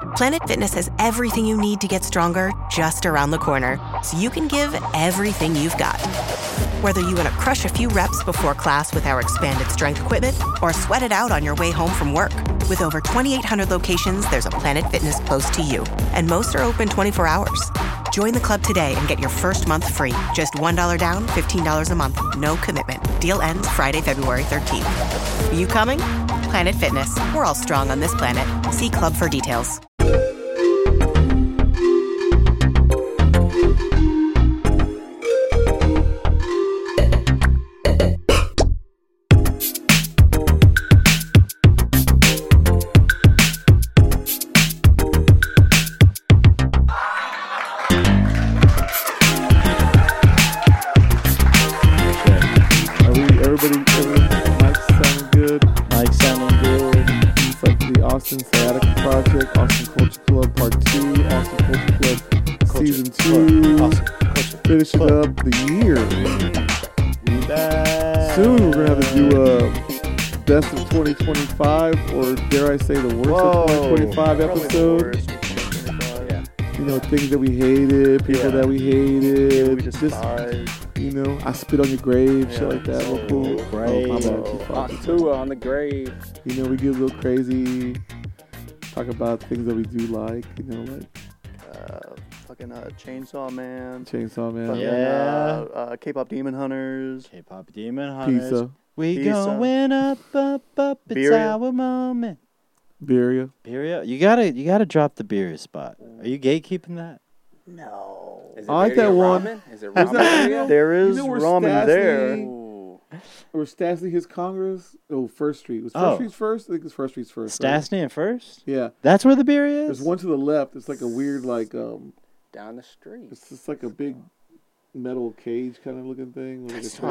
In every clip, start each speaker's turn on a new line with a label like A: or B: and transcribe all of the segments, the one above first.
A: Planet Fitness has everything you need to get stronger just around the corner, so you can give everything you've got. Whether you want to crush a few reps before class with our expanded strength equipment or sweat it out on your way home from work. With over 2,800 locations, there's a Planet Fitness close to you, and most are open 24 hours. Join the club today and get your first month free. Just $1 down, $15 a month. No commitment. Deal ends Friday, February 13th. You coming? Planet Fitness. We're all strong on this planet. See club for details.
B: Austin Sciatica Project, Austin Culture Club Part 2, Austin Culture Club Season 2, finishing up the year. Soon we're going to have to do a Best of 2025, or dare I say the Worst of 2025 episode. You know, things that we hated, people that we hated. We just you know, I spit on your grave, shit like that. Real cool.
C: Right.
D: On the grave.
B: You know, we get a little crazy. Talk about things that we do like, you know, like
C: fucking Chainsaw Man.
B: Yeah.
C: K-pop Demon Hunters.
D: K-pop Demon Hunters.
B: Pizza.
D: We going up. It's
C: Beeria.
D: our moment.
B: Birria.
D: Birria? You gotta drop the Birria spot. Are you gatekeeping that?
C: No.
B: I like that one.
D: Ramen?
B: Is that
C: There is
B: you know where
C: ramen there.
B: Or Stastny his Congress? Oh, First Street. Was First Street's first? I think it's First Street's first.
D: Stastny and First?
B: Yeah.
D: That's where the Birria is?
B: There's one to the left. It's like a weird, like,
D: down the street.
B: It's just like a big metal cage kind of looking thing. Like
D: it's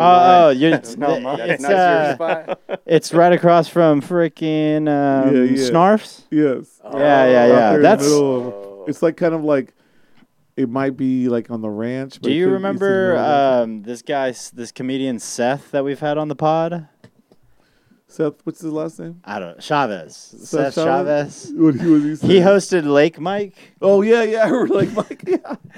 D: not your
C: spot.
D: It's right across from freaking Snarf's?
B: Yes.
D: Yeah. That's.
B: It's like kind of like. It might be like on the ranch.
D: Do you remember this comedian Seth that we've had on the pod?
B: Seth, what's his last name?
D: I don't know. Chavez. Seth Chavez.
B: What
D: he hosted Lake Mike.
B: Oh, yeah. I remember Lake Mike.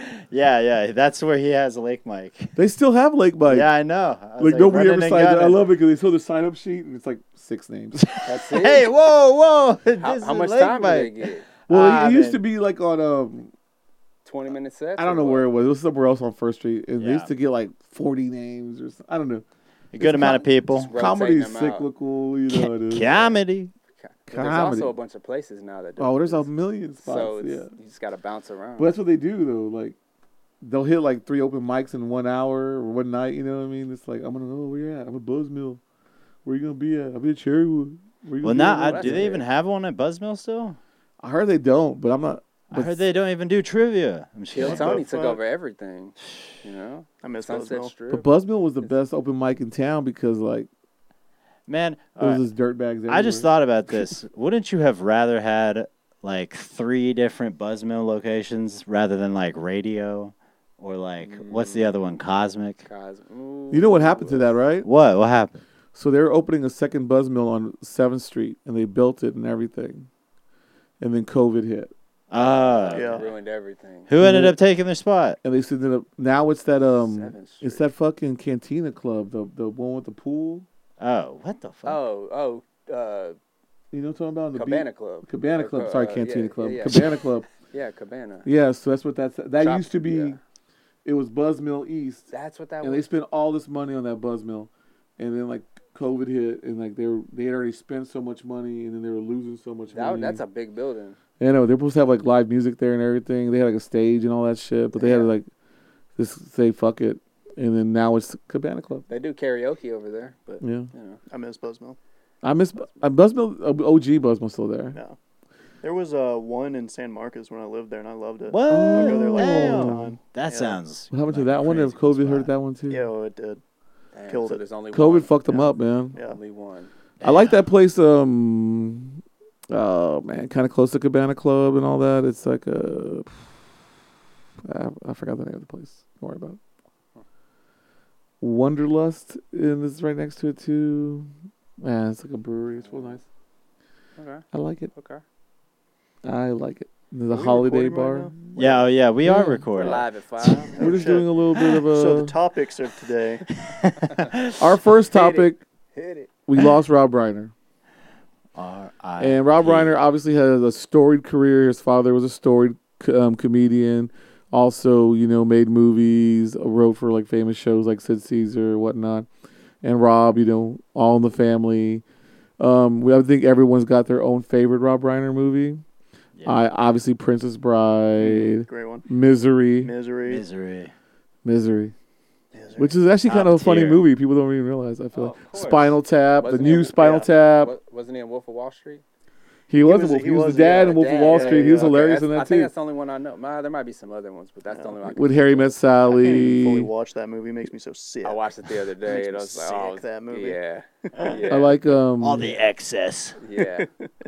D: Yeah. That's where he has Lake Mike.
B: They still have Lake Mike.
D: Yeah, I know.
B: Like nobody ever signed it. I love it because they show the sign-up sheet and it's like 6 names.
D: That's it. Hey, whoa.
E: How much time did they get?
B: Well, it used to be like on
E: 20-minute sets?
B: I don't know where it was. It was somewhere else on First Street. And they used to get like 40 names or something. I don't know.
D: A good amount of people.
B: Comedy is cyclical. You know it is.
D: Comedy.
E: There's also a bunch of places now that do
B: there's a million spots.
E: So you just got to bounce around.
B: But that's what they do, though. Like, they'll hit like 3 open mics in 1 hour or one night. You know what I mean? It's like, I'm going to know where you're at. I'm at Buzzmill. Where you going to be at? I'll be at Cherrywood.
D: Well, now, do they even have one at Buzzmill still?
B: I heard they don't, but I'm not.
D: I heard they don't even do trivia.
E: Tony took over everything. You know,
C: I miss
E: Sunset
C: Buzzmill.
E: Strip.
B: But Buzzmill was the best open mic in town because, like,
D: man,
B: there was just dirtbags everywhere.
D: I just thought about this. Wouldn't you have rather had like 3 different Buzzmill locations rather than like Radio or like what's the other one? Cosmic.
B: You know what happened to that, right?
D: What happened?
B: So they were opening a second Buzzmill on 7th Street, and they built it and everything, and then COVID hit.
E: Ruined everything.
D: Who ended up taking their spot?
B: And they said that now it's that it's that fucking Cantina Club, the one with the pool.
D: Oh, what the fuck?
E: You
B: know what I'm talking about?
E: Cabana Club.
B: Cabana Club. Sorry, Cantina Club.
E: Yeah.
B: Cabana Club.
E: Yeah, Cabana.
B: Yeah, so that's what that used to be. Yeah. It was Buzzmill East.
E: That's what that was.
B: And they spent all this money on that Buzzmill, and then like COVID hit, and like they had already spent so much money, and then they were losing so much money.
E: That's a big building.
B: Yeah, no, they're supposed to have like live music there and everything. They had like a stage and all that shit, but they had to like just say fuck it, and then now it's Cabana Club.
E: They do karaoke over there, but
B: yeah,
E: you know.
C: I miss Buzzmill.
B: I miss Buzzmill. OG Buzzmill's still there.
C: Yeah, there was one in San Marcos when I lived there, and I loved it.
D: What?
C: I go there like all the time.
D: That sounds.
B: What happened to that one? If COVID hurt that one too?
C: Yeah, well, it did.
E: Damn,
C: Killed
E: so
C: it.
E: There's only
B: COVID
E: one.
B: fucked them up, man.
C: Yeah.
E: Only one.
B: I like that place. Oh man, kind of close to Cabana Club and all that. It's like I forgot the name of the place. Don't worry about it. Wanderlust, and it's right next to it too. Man, it's like a brewery. It's real nice.
E: Okay.
B: I like it.
E: Okay.
B: I like it. The
C: Are we
B: Holiday
C: recording right
B: Bar.
C: now?
D: Yeah, oh yeah, we are
E: We're
D: recording.
E: live at 5.
B: We're just
C: shit.
B: doing a little bit of a.
C: So the topics of today.
B: Our first topic,
E: Hit it.
B: we lost Rob Reiner. And Rob Reiner obviously has a storied career. His father was a storied comedian. Also, made movies, wrote for like famous shows like Sid Caesar, whatnot. And Rob, All in the Family. I think everyone's got their own favorite Rob Reiner movie.
D: Yeah.
B: Obviously, Princess Bride,
C: Great one.
B: Misery,
D: Misery.
B: which is actually kind of a
D: Top
B: funny
D: tier.
B: movie. People don't even realize. I feel
E: of
B: like
E: course.
B: Spinal Tap,
E: Wasn't
B: the new
E: he-
B: Spinal
C: yeah.
B: Tap.
E: Wasn't he in Wolf of Wall Street?
B: He was
C: was-
B: the dad
C: yeah,
B: in Wolf of
E: Dad,
B: Wall
E: yeah,
B: Street. He was
C: yeah.
B: hilarious
E: Okay,
B: in
E: I
B: that
E: think
B: too.
E: that's the only one I know. There might be some other ones, but that's the only one.
B: With Harry Met
C: I can't even fully
B: Sally.
C: watch that movie. It makes me so sick.
E: I watched it the other day,
C: Makes
E: and I
C: me
E: was like,
C: sick, that movie.
E: Yeah.
B: I like
D: All the excess.
E: Yeah.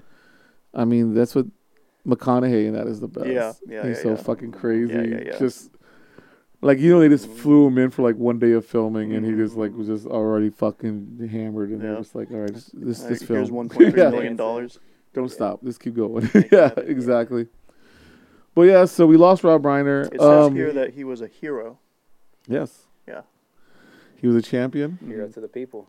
B: I mean, that's what McConaughey in that is the best.
C: Yeah,
B: He's
C: yeah,
B: so
C: yeah.
B: fucking crazy.
C: Yeah.
B: Just like they just flew him in for like one day of filming, and he just like was just already fucking hammered, and they're
C: Yeah.
B: just like, all right, this
C: Here's
B: film.
C: $1.3
B: Yeah.
C: million dollars.
B: Don't stop. Just keep going.
C: Make
B: yeah,
C: that, yeah.
B: exactly. But yeah, so we lost Rob Reiner.
C: It says here that he was a hero.
B: Yes.
C: Yeah.
B: He was a champion.
E: Hero to the people.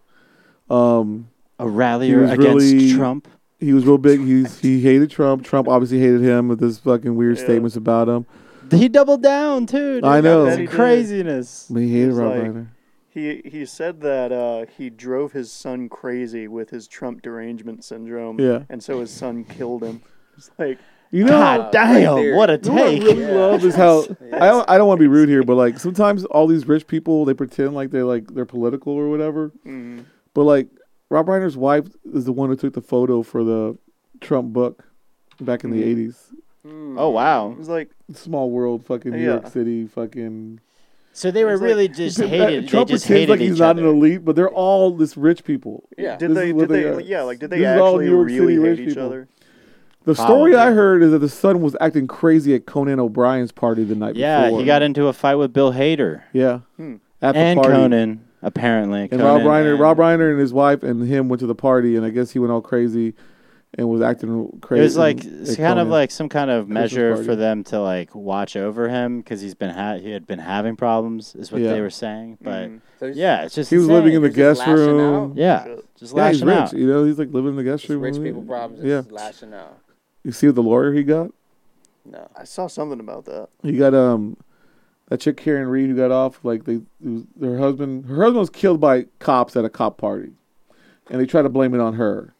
D: A
B: He
D: rallier
B: was
D: against
B: really-
D: Trump.
B: He was real big. He hated Trump. Trump obviously hated him with his fucking weird
C: Yeah.
B: statements about him.
D: He doubled down too. Dude.
B: I know.
D: That's
C: That he did.
D: craziness.
B: But he hated
C: was
B: Rob
C: like-
B: Reiner.
C: He said that he drove his son crazy with his Trump derangement syndrome.
B: Yeah.
C: And so his son killed him. It's like,
D: God damn,
E: theory.
D: what a
B: You know what I
D: take.
B: really love is how
E: Yes.
B: I don't want to be rude here, but like sometimes all these rich people they pretend like they're political or whatever. But like Rob Reiner's wife is the one who took the photo for the Trump book back in the 80s.
D: Oh wow.
C: it was like,
B: Small world, fucking New
C: Yeah.
B: York City, fucking.
D: So they were
C: It's like-
D: really just hated.
B: Trump
D: they just
B: pretends
D: hated
B: like
D: each
B: he's not
D: other.
B: an elite, but they're all this rich people.
E: Yeah.
C: did
B: This
C: they,
B: is what
C: did they,
B: are.
C: did they
B: This is all
C: actually
B: New York
C: really
B: City
C: hate
B: rich
C: each
B: people.
C: other?
B: The story I
D: Probably.
B: heard is that the son was acting crazy at Conan O'Brien's party the night
D: Yeah,
B: before.
D: he got into a fight with Bill Hader
B: Yeah.
C: Hmm.
B: At the
D: and
B: party.
D: Conan. Apparently,
B: And
D: Conan
B: Rob Reiner and his wife and him went to the party, and I guess he went all crazy and was acting
D: It
B: crazy.
D: was like
B: at
D: it's kind of
B: Conan.
D: like some kind of measure
B: party.
D: for them to like watch over him because he had been having problems, is what
B: Yeah.
D: they were saying. But
E: So
D: yeah, it's just
B: he was
D: insane.
B: living in the
E: They're just
B: guest
E: lashing
B: room.
E: out.
D: Yeah,
C: Shit.
D: just
B: Yeah, he's
D: lashing
B: rich.
D: out.
B: He's like living in the guest
E: Just
B: room.
E: rich people problems.
B: Yeah.
E: Just lashing out.
B: You see the lawyer he got?
E: No.
C: I saw something about that.
B: He got that chick Karen Reed who got off like her husband was killed by cops at a cop party, and they tried to blame it on her,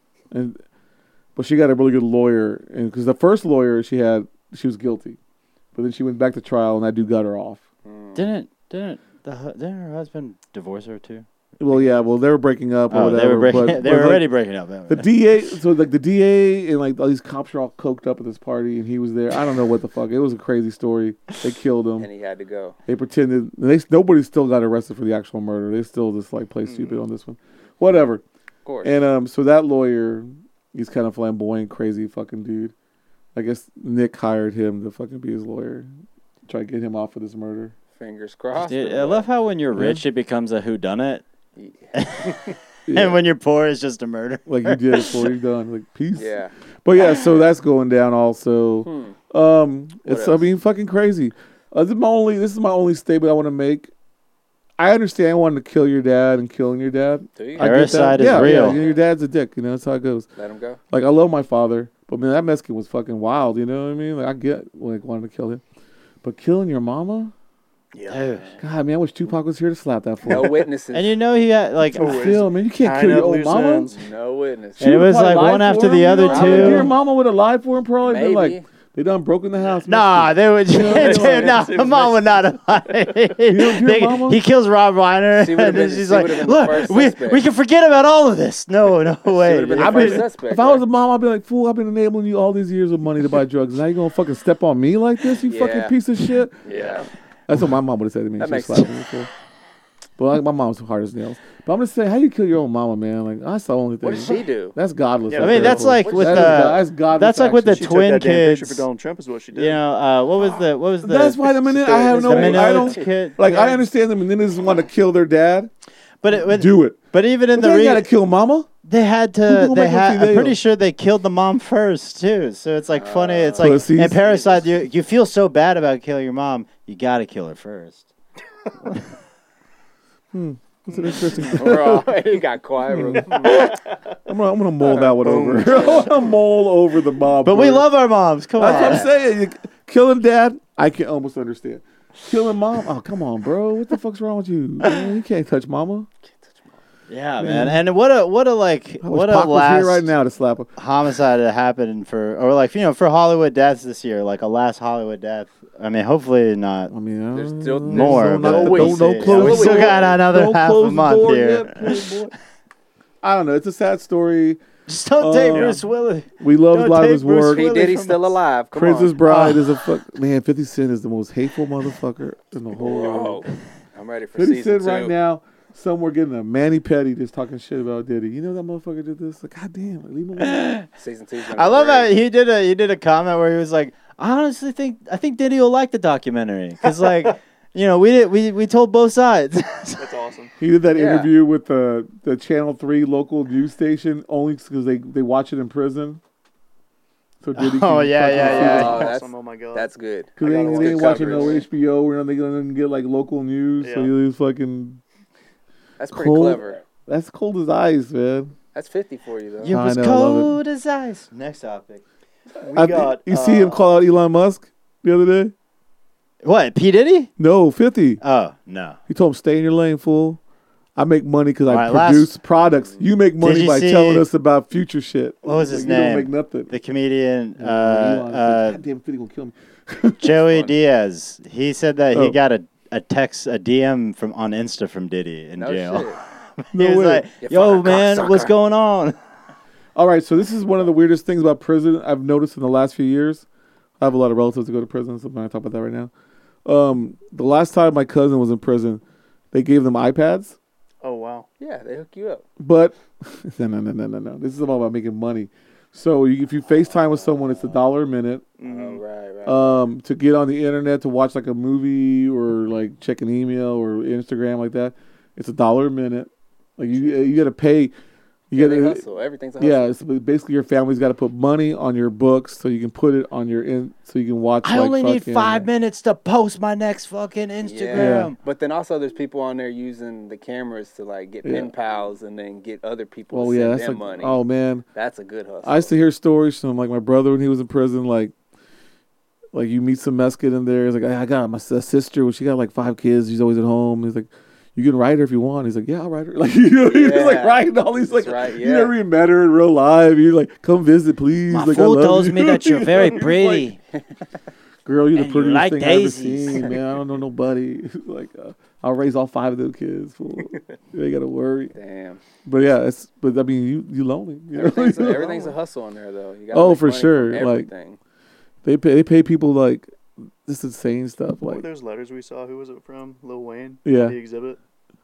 B: but she got a really good lawyer, and because the first lawyer she was guilty, but then she went back to trial and that dude got her off.
D: Didn't her husband divorce her too?
B: Well, yeah, they were breaking up or
D: Oh,
B: whatever.
D: they were breaking.
B: but
D: They were
B: like,
D: already breaking up.
B: The DA, so like the DA and like all these cops are all coked up at this party, and he was there. I don't know what the fuck. It was a crazy story. They killed him.
E: And he had to go.
B: They pretended. Nobody still got arrested for the actual murder. They still just like play stupid on this one. Whatever.
E: Of course.
B: And so that lawyer, he's kind of flamboyant, crazy fucking dude. I guess Nick hired him to fucking be his lawyer, try to get him off of this murder.
E: Fingers crossed.
D: Dude, I love how when you're rich, it becomes a whodunit,
B: Yeah.
D: and when you're poor, it's just a murder.
B: Like you did before you're done. Like peace.
E: Yeah.
B: But yeah, so that's going down also. It's
E: else?
B: fucking crazy. This is my only statement I want to make. I understand wanting to kill your dad and killing your dad.
E: Do you?
B: I get that.
D: Parasite is
B: Yeah,
D: real.
B: Yeah, your dad's a dick. That's how it goes.
E: Let him go.
B: Like I love my father, but man, that Mexican was fucking wild. You know what I mean? Like I get like wanting to kill him, but killing your mama,
D: Dude.
B: God, man, I wish Tupac was here to slap that
E: No
B: fool.
E: witnesses.
D: And you know he had like,
C: Oh,
D: and
B: Phil, man, you can't
C: Tying
B: kill your
C: up
B: old
C: loose
B: mama.
C: ends.
E: No witnesses.
D: it was
B: probably
D: like
B: lied
D: one
B: for
D: after
B: him,
D: the
B: you
D: other
B: know? I think Your
D: two.
B: mama would have lied for him, probably. Been
E: Maybe.
B: like they done broken the house.
D: Nah, they would. Dude, nah, mom would not have lied.
B: your mama?
D: He kills Rob Reiner,
E: She would've
D: and then
E: been-
D: she's
E: she
D: like,
E: would've been the
D: "Look,
E: first
D: we
E: suspect.
D: can forget about all of this." No way.
E: would've been the
B: I've
E: first
B: been,
E: suspect,
B: if I was
E: right?
B: a mom, I'd be like, fool, I've been enabling you all these years of money to buy drugs. Now you gonna fucking step on me like this, you fucking
E: Yeah.
B: piece of shit?
E: Yeah.
B: That's what my mom would have said to me.
E: That
B: She
E: makes
B: slapped me before. But like, my mom's hard as nails. But I'm just saying, how you kill your own mama, man? Like that's the only thing.
E: What did she do?
B: That's godless.
C: Yeah,
B: right
C: I mean,
B: there,
D: that's
B: fool.
D: like with
B: That is
D: the-
B: that's godless.
D: that's like with the
B: action.
C: She
D: twin
C: took that damn picture
D: kids.
C: for Donald Trump is what she did.
D: You know, what was the?
B: That's why the minute I have
D: the
B: no, I
D: Menendez
B: don't
D: kid.
B: like. I understand the Menendez want to kill their dad.
D: But
B: Do it.
D: But even in
B: But
D: the
B: they gotta kill mama.
D: They had
B: Who
D: to.
B: gonna
D: They
B: make them
D: had.
B: see
D: I'm pretty
B: Leo?
D: sure they killed the mom first too. So it's like funny. It's like
B: Pussies.
D: in Parasite, you feel so bad about killing your mom. You gotta kill her first.
B: That's an interesting.
E: Bro, he got quiet. Real quick.
B: I'm gonna mull that one over. I'm gonna mull over the mom.
D: But we
B: part.
D: love our moms. Come
B: That's
D: on.
B: what I'm saying. Killing dad, I can almost understand. Killing mom, oh come on, bro. What the fuck's wrong with you? Man, you can't touch mama.
D: Yeah, man. And what a like
B: I
D: what
B: wish
D: a
B: Pac was
D: last
B: here right now to slap her.
D: homicide that happened for, or like, you know, for Hollywood deaths this year, like a last Hollywood death. I mean, hopefully not
B: I mean,
E: There's still
D: more,
E: there's
D: but
E: no
B: don't
E: waste.
B: close
D: we
B: the
D: still
B: door.
D: got another
B: Don't
D: half
B: close
D: a
B: the
D: month
B: door
D: here.
B: yet, poor boy. I don't know. It's a sad story.
D: Just don't take
B: Um,
D: Bruce Willis.
B: We love a
D: Don't
B: lot of
D: take
B: his
D: Bruce
B: work.
D: Willis.
E: P. Diddy's
D: from
E: still
D: us.
E: alive. Come
B: Princess
E: on.
B: Bride is a fuck. Man, 50 Cent is the most hateful motherfucker in the whole world.
E: Whoa. I'm ready for
B: 50
E: season
B: Cent
E: 2.
B: right now, somewhere getting a Manny Petty just talking shit about Diddy. You know that motherfucker did this? Like, goddamn, like, leave him alone.
E: Season 2's
D: I love that he did a comment where he was like, I honestly think Diddy will like the documentary because like, you know, we told both sides.
C: That's awesome.
B: He did that
E: Yeah.
B: interview with the Channel 3 local news station only because they watch it in prison. So Diddy
D: Oh,
B: can
D: yeah,
B: fucking
D: yeah,
B: see
D: yeah.
B: it.
E: Oh, that's-
C: Awesome. Oh my god.
E: That's good.
B: Cause they
C: I
B: ain't,
C: gotta
B: they ain't
E: watch
B: watching no
E: coverage.
B: HBO. We're not they gonna get like local news. So
C: Yeah.
B: he's fucking.
E: That's pretty
B: Cold.
E: clever.
B: That's cold as ice, man.
E: That's 50 for you, though.
D: You
B: I
D: was
B: know, I love it.
D: cold as ice. Next topic.
C: We got.
B: You see him call out Elon Musk the other day?
D: What? P Diddy?
B: No, 50.
D: Oh no.
B: He told him, "Stay in your lane, fool. I make money because I
D: All right,
B: produce products. You make money
D: you
B: by
D: see-
B: telling us about future shit.
D: What was his
B: Like, You
D: name?
B: don't make nothing."
D: The comedian
B: Elon said, God damn, 50 gonna kill me.
D: Joey
E: funny.
D: Diaz. He said that
B: Oh.
D: he got a text, a DM from on Insta from Diddy in
E: No
D: jail.
E: shit.
B: No
D: he was
B: way.
D: like,
E: You
D: "Yo,
E: fucking
D: man, what's
E: cocksucker."
D: going on?"
B: All right, so this is one of the weirdest things about prison I've noticed in the last few years. I have a lot of relatives that go to prison, so I'm not gonna talk about that right now. The last time my cousin was in prison, they gave them iPads,
C: Oh wow.
E: Yeah, they hook you up.
B: but no. This is all about making money. So if you FaceTime with someone, it's $1 a minute.
E: Oh, right.
B: To get on the internet to watch like a movie or like check an email or Instagram like that, it's $1 a minute. Like you got to pay. You
E: They
B: got
E: hustle. Everything's a hustle.
B: yeah. So basically, your family's got to put money on your books so you can put it on your so you can watch.
D: I
B: like,
D: only need
B: fucking-
D: 5 minutes to post my next fucking Instagram.
E: But then also there's people on there using the cameras to like get pen pals and then get other people
B: Oh
E: to
B: yeah,
E: send
B: that's
E: them
B: like,
E: money.
B: oh man.
E: That's a good hustle.
B: I used to hear stories from like my brother when he was in prison, like you meet some Mexican in there. He's like, I got my sister. Well, she got like 5 kids. She's always at home. He's like, you can write her if you want. He's like, yeah, I'll write her. Like, he was like
E: Yeah.
B: writing all these like,
E: That's right,
B: you
E: yeah.
B: never even met her in real life. He's like, come visit, please.
D: My
B: like, I
D: fool
B: love
D: tells
B: you.
D: me that you're very
B: He's
D: pretty.
B: like, girl, you're the
D: And you
B: prettiest
D: like
B: thing I've ever
D: daisies.
B: seen, man. I don't know nobody. Like, I'll raise all 5 of them kids. Fool. You ain't gotta worry.
E: Damn.
B: But yeah, but I mean, you lonely. You know?
E: Everything's a hustle on there though. You gotta
B: Oh,
E: make
B: for
E: money
B: sure.
E: from
B: Like,
E: everything.
B: They pay people like this insane stuff.
C: What were
B: Like,
C: those letters we saw? Who was it from? Lil Wayne?
B: Yeah.
C: The exhibit.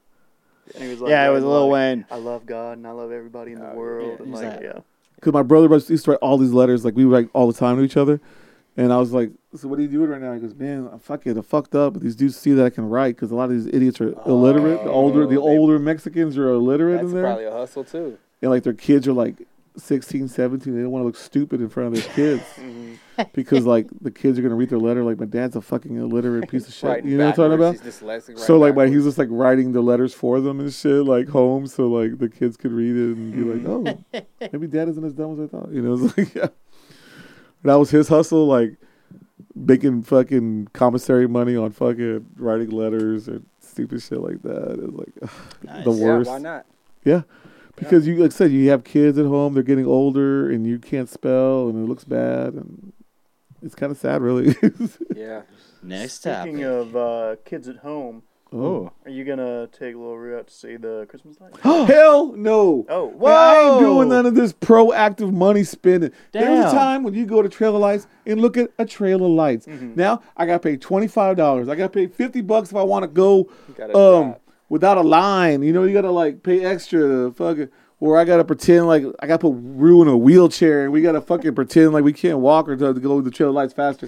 C: And he was like,
D: Yeah, it was
C: writing,
D: Lil
C: like,
D: Wayne.
C: I love God and I love everybody in the
E: Oh,
C: world.
E: yeah.
C: And
D: He's
C: like,
D: like-
C: yeah.
B: because my brother used to write all these letters. Like we would write all the time to each other, and I was like, "So what are you doing right now?" He goes, "Man, I'm fucked up. But these dudes see that I can write because a lot of these idiots are illiterate. The older Mexicans are illiterate
E: That's
B: in there,
E: probably a hustle too.
B: and like their kids are like 16, 17. They don't want to look stupid in front of their kids." Because like the kids are gonna read their letter like my dad's a fucking illiterate piece of shit.
E: Writing
B: You know what I'm talking about?
E: backwards. He's dyslexic,
B: So like
E: writing
B: he's just like writing the letters for them and shit like home, so like the kids could read it and be like, oh, maybe dad isn't as dumb as I thought. You know, it's like yeah. That was his hustle, like making fucking commissary money on fucking writing letters or stupid shit like that. It was like
D: Nice.
B: the
E: Yeah,
B: worst.
E: why not?
B: Yeah. Because you like I said, you have kids at home, they're getting older and you can't spell and it looks bad and it's kind of sad really.
E: Yeah.
D: Next
C: Speaking
D: topic.
C: of kids at home,
D: Oh.
C: are you gonna take Lil Rue out to see the Christmas lights?
B: Hell no.
C: Oh,
B: Man, I ain't doing
D: Whoa.
B: none of this proactive money spending. There's a
D: Damn.
B: time when you go to Trail of Lights and look at a Trail of Lights.
C: Mm-hmm.
B: Now I gotta pay $25. I gotta pay $50 if I want to go
E: gotta drive.
B: without a line. You know, you gotta like pay extra to fucking. Or I gotta pretend like I gotta put Rue in a wheelchair and we gotta fucking pretend like we can't walk or to go to the Trail of Lights faster.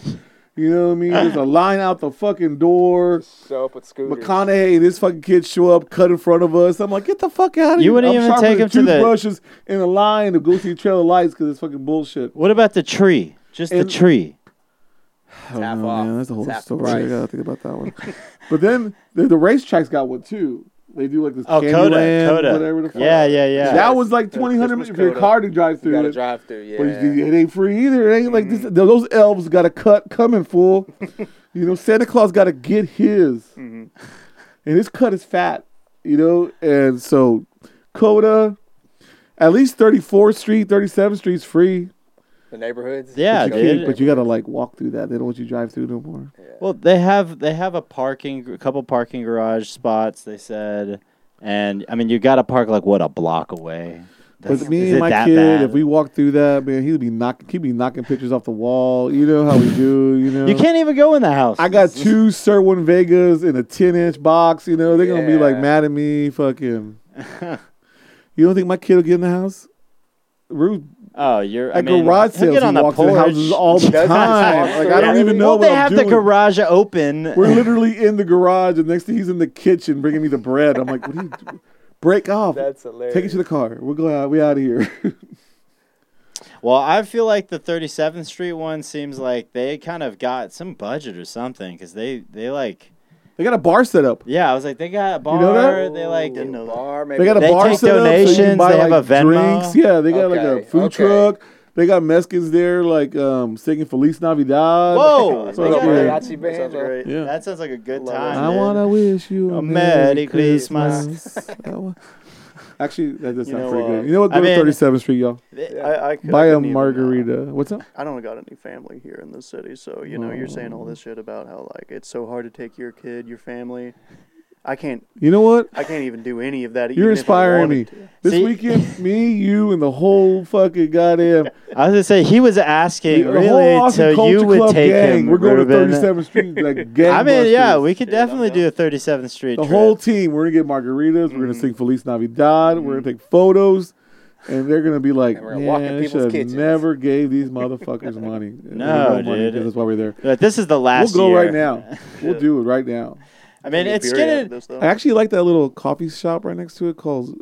B: You know what I mean? There's a line out the fucking door.
E: Show up with scooters.
B: McConaughey and his fucking kids show up, cut in front of us. I'm like, get the fuck out of here.
D: You wouldn't even take him to the
B: toothbrushes in a line to go see trailer lights because it's fucking bullshit.
D: What about the tree? Just the tree.
B: I don't
E: Half
B: know,
E: off.
B: man. That's a whole
E: Half
B: story.
E: price.
B: I gotta think about that one. But then the racetracks got one too. They do like this
D: Oh,
B: Candyland,
D: Coda.
B: whatever the fuck.
D: Yeah.
B: That was like 200
C: Christmas
B: if your
C: Coda.
B: car to drive
E: You
B: through
E: gotta
B: it.
E: drive through, yeah.
B: But it ain't free either. It ain't like this. Those elves got a cut coming full. You know, Santa Claus got to get his. And his cut is fat, you know. And so Coda, at least 34th Street, 37th Street's free.
E: The neighborhoods.
D: Yeah,
B: But you
D: dude.
B: can't- but you got to like walk through that. They don't want you to drive through no more.
D: Well, they have a couple parking garage spots. They said, and I mean, you got to park like what, a block away.
B: But me
D: is
B: and
D: it
B: my
D: that
B: kid,
D: bad?
B: if we walk through that, man, he'd be knocking pictures off the wall. You know how we do, you know.
D: You can't even go in the house.
B: I got 2 Sirwin Vegas in a 10-inch box. You know, they're gonna be like
E: Yeah.
B: mad at me. Fucking. You don't think my kid will get in the house? Rude.
D: Oh, you're. I
B: At
D: mean,
B: garage
D: he'll
B: sales,
D: get on
B: he
D: the
B: walks in
D: porch.
B: houses all the
E: Does he
B: time.
E: walk
B: Like
E: through
B: I don't
E: it?
B: even know
D: Well,
B: what
D: they
B: I'm
D: have
B: doing.
D: the garage open.
B: We're literally in the garage, and next thing he's in the kitchen bringing me the bread. I'm like, what are you doing? Break off.
E: That's hilarious.
B: Take it to the car. We'll go out. We out of here.
D: Well, I feel like the 37th Street one seems like they kind of got some budget or something because they like.
B: They got a bar set up.
D: Yeah, I was like, they got a bar.
B: know that?
D: They like.
C: Didn't know that.
E: Bar,
B: They got a
D: They
B: bar
D: take
B: set up so you
D: donations,
B: can buy
D: they have
B: like
D: a Venmo.
B: drinks. Yeah, they got like a
E: Okay,
B: food
E: okay.
B: truck. They got Mexicans there, like singing Feliz Navidad.
D: Whoa!
C: That's
D: they
B: what
D: got-
B: I'm saying.
E: Mariachi
C: That
E: band.
C: sounds great.
B: Yeah.
D: That sounds like a good
C: Love it.
D: time.
B: I
D: man.
B: want to wish you
D: A Merry Christmas.
B: Actually, that does
C: You
B: sound
C: know,
B: pretty good. You know what? Go
D: I
B: to
D: mean-
B: 37th Street, y'all.
C: I
B: Buy a
C: couldn't even,
B: margarita. What's up?
C: I don't got any family here in this city, so you know you're saying all this shit about how like it's so hard to take your kid, your family. I can't
B: You know what?
C: even do any of that.
B: You're
C: even if I
B: inspiring me.
C: wanted to.
B: This
D: See-
B: weekend, me, you, and the whole fucking goddamn
D: I was gonna say he was asking
B: the
D: really
B: whole Austin
D: so
B: Culture
D: you would
B: Club
D: take
B: gang.
D: him.
B: We're going to
D: Ruben.
B: 37th Street like gang.
D: I mean, yeah, we could
C: Shit, I'm
D: definitely do a 37th Street.
B: The
D: trip.
B: whole team. We're gonna get margaritas. We're gonna sing Feliz Navidad. We're gonna take photos, and they're gonna be like,
E: And we're gonna walk in
B: "Man,
E: people's
B: should
E: kitchens."
B: never gave these motherfuckers money."
D: No,
B: We got money,
D: dude.
B: 'cause that's why we're there.
D: But this is the last
B: We'll go
D: year.
B: right now. We'll do it right now.
D: I mean,
C: Get
D: it's
C: beer out of
D: getting.
C: this, though.
B: I actually like that little coffee shop right next to it called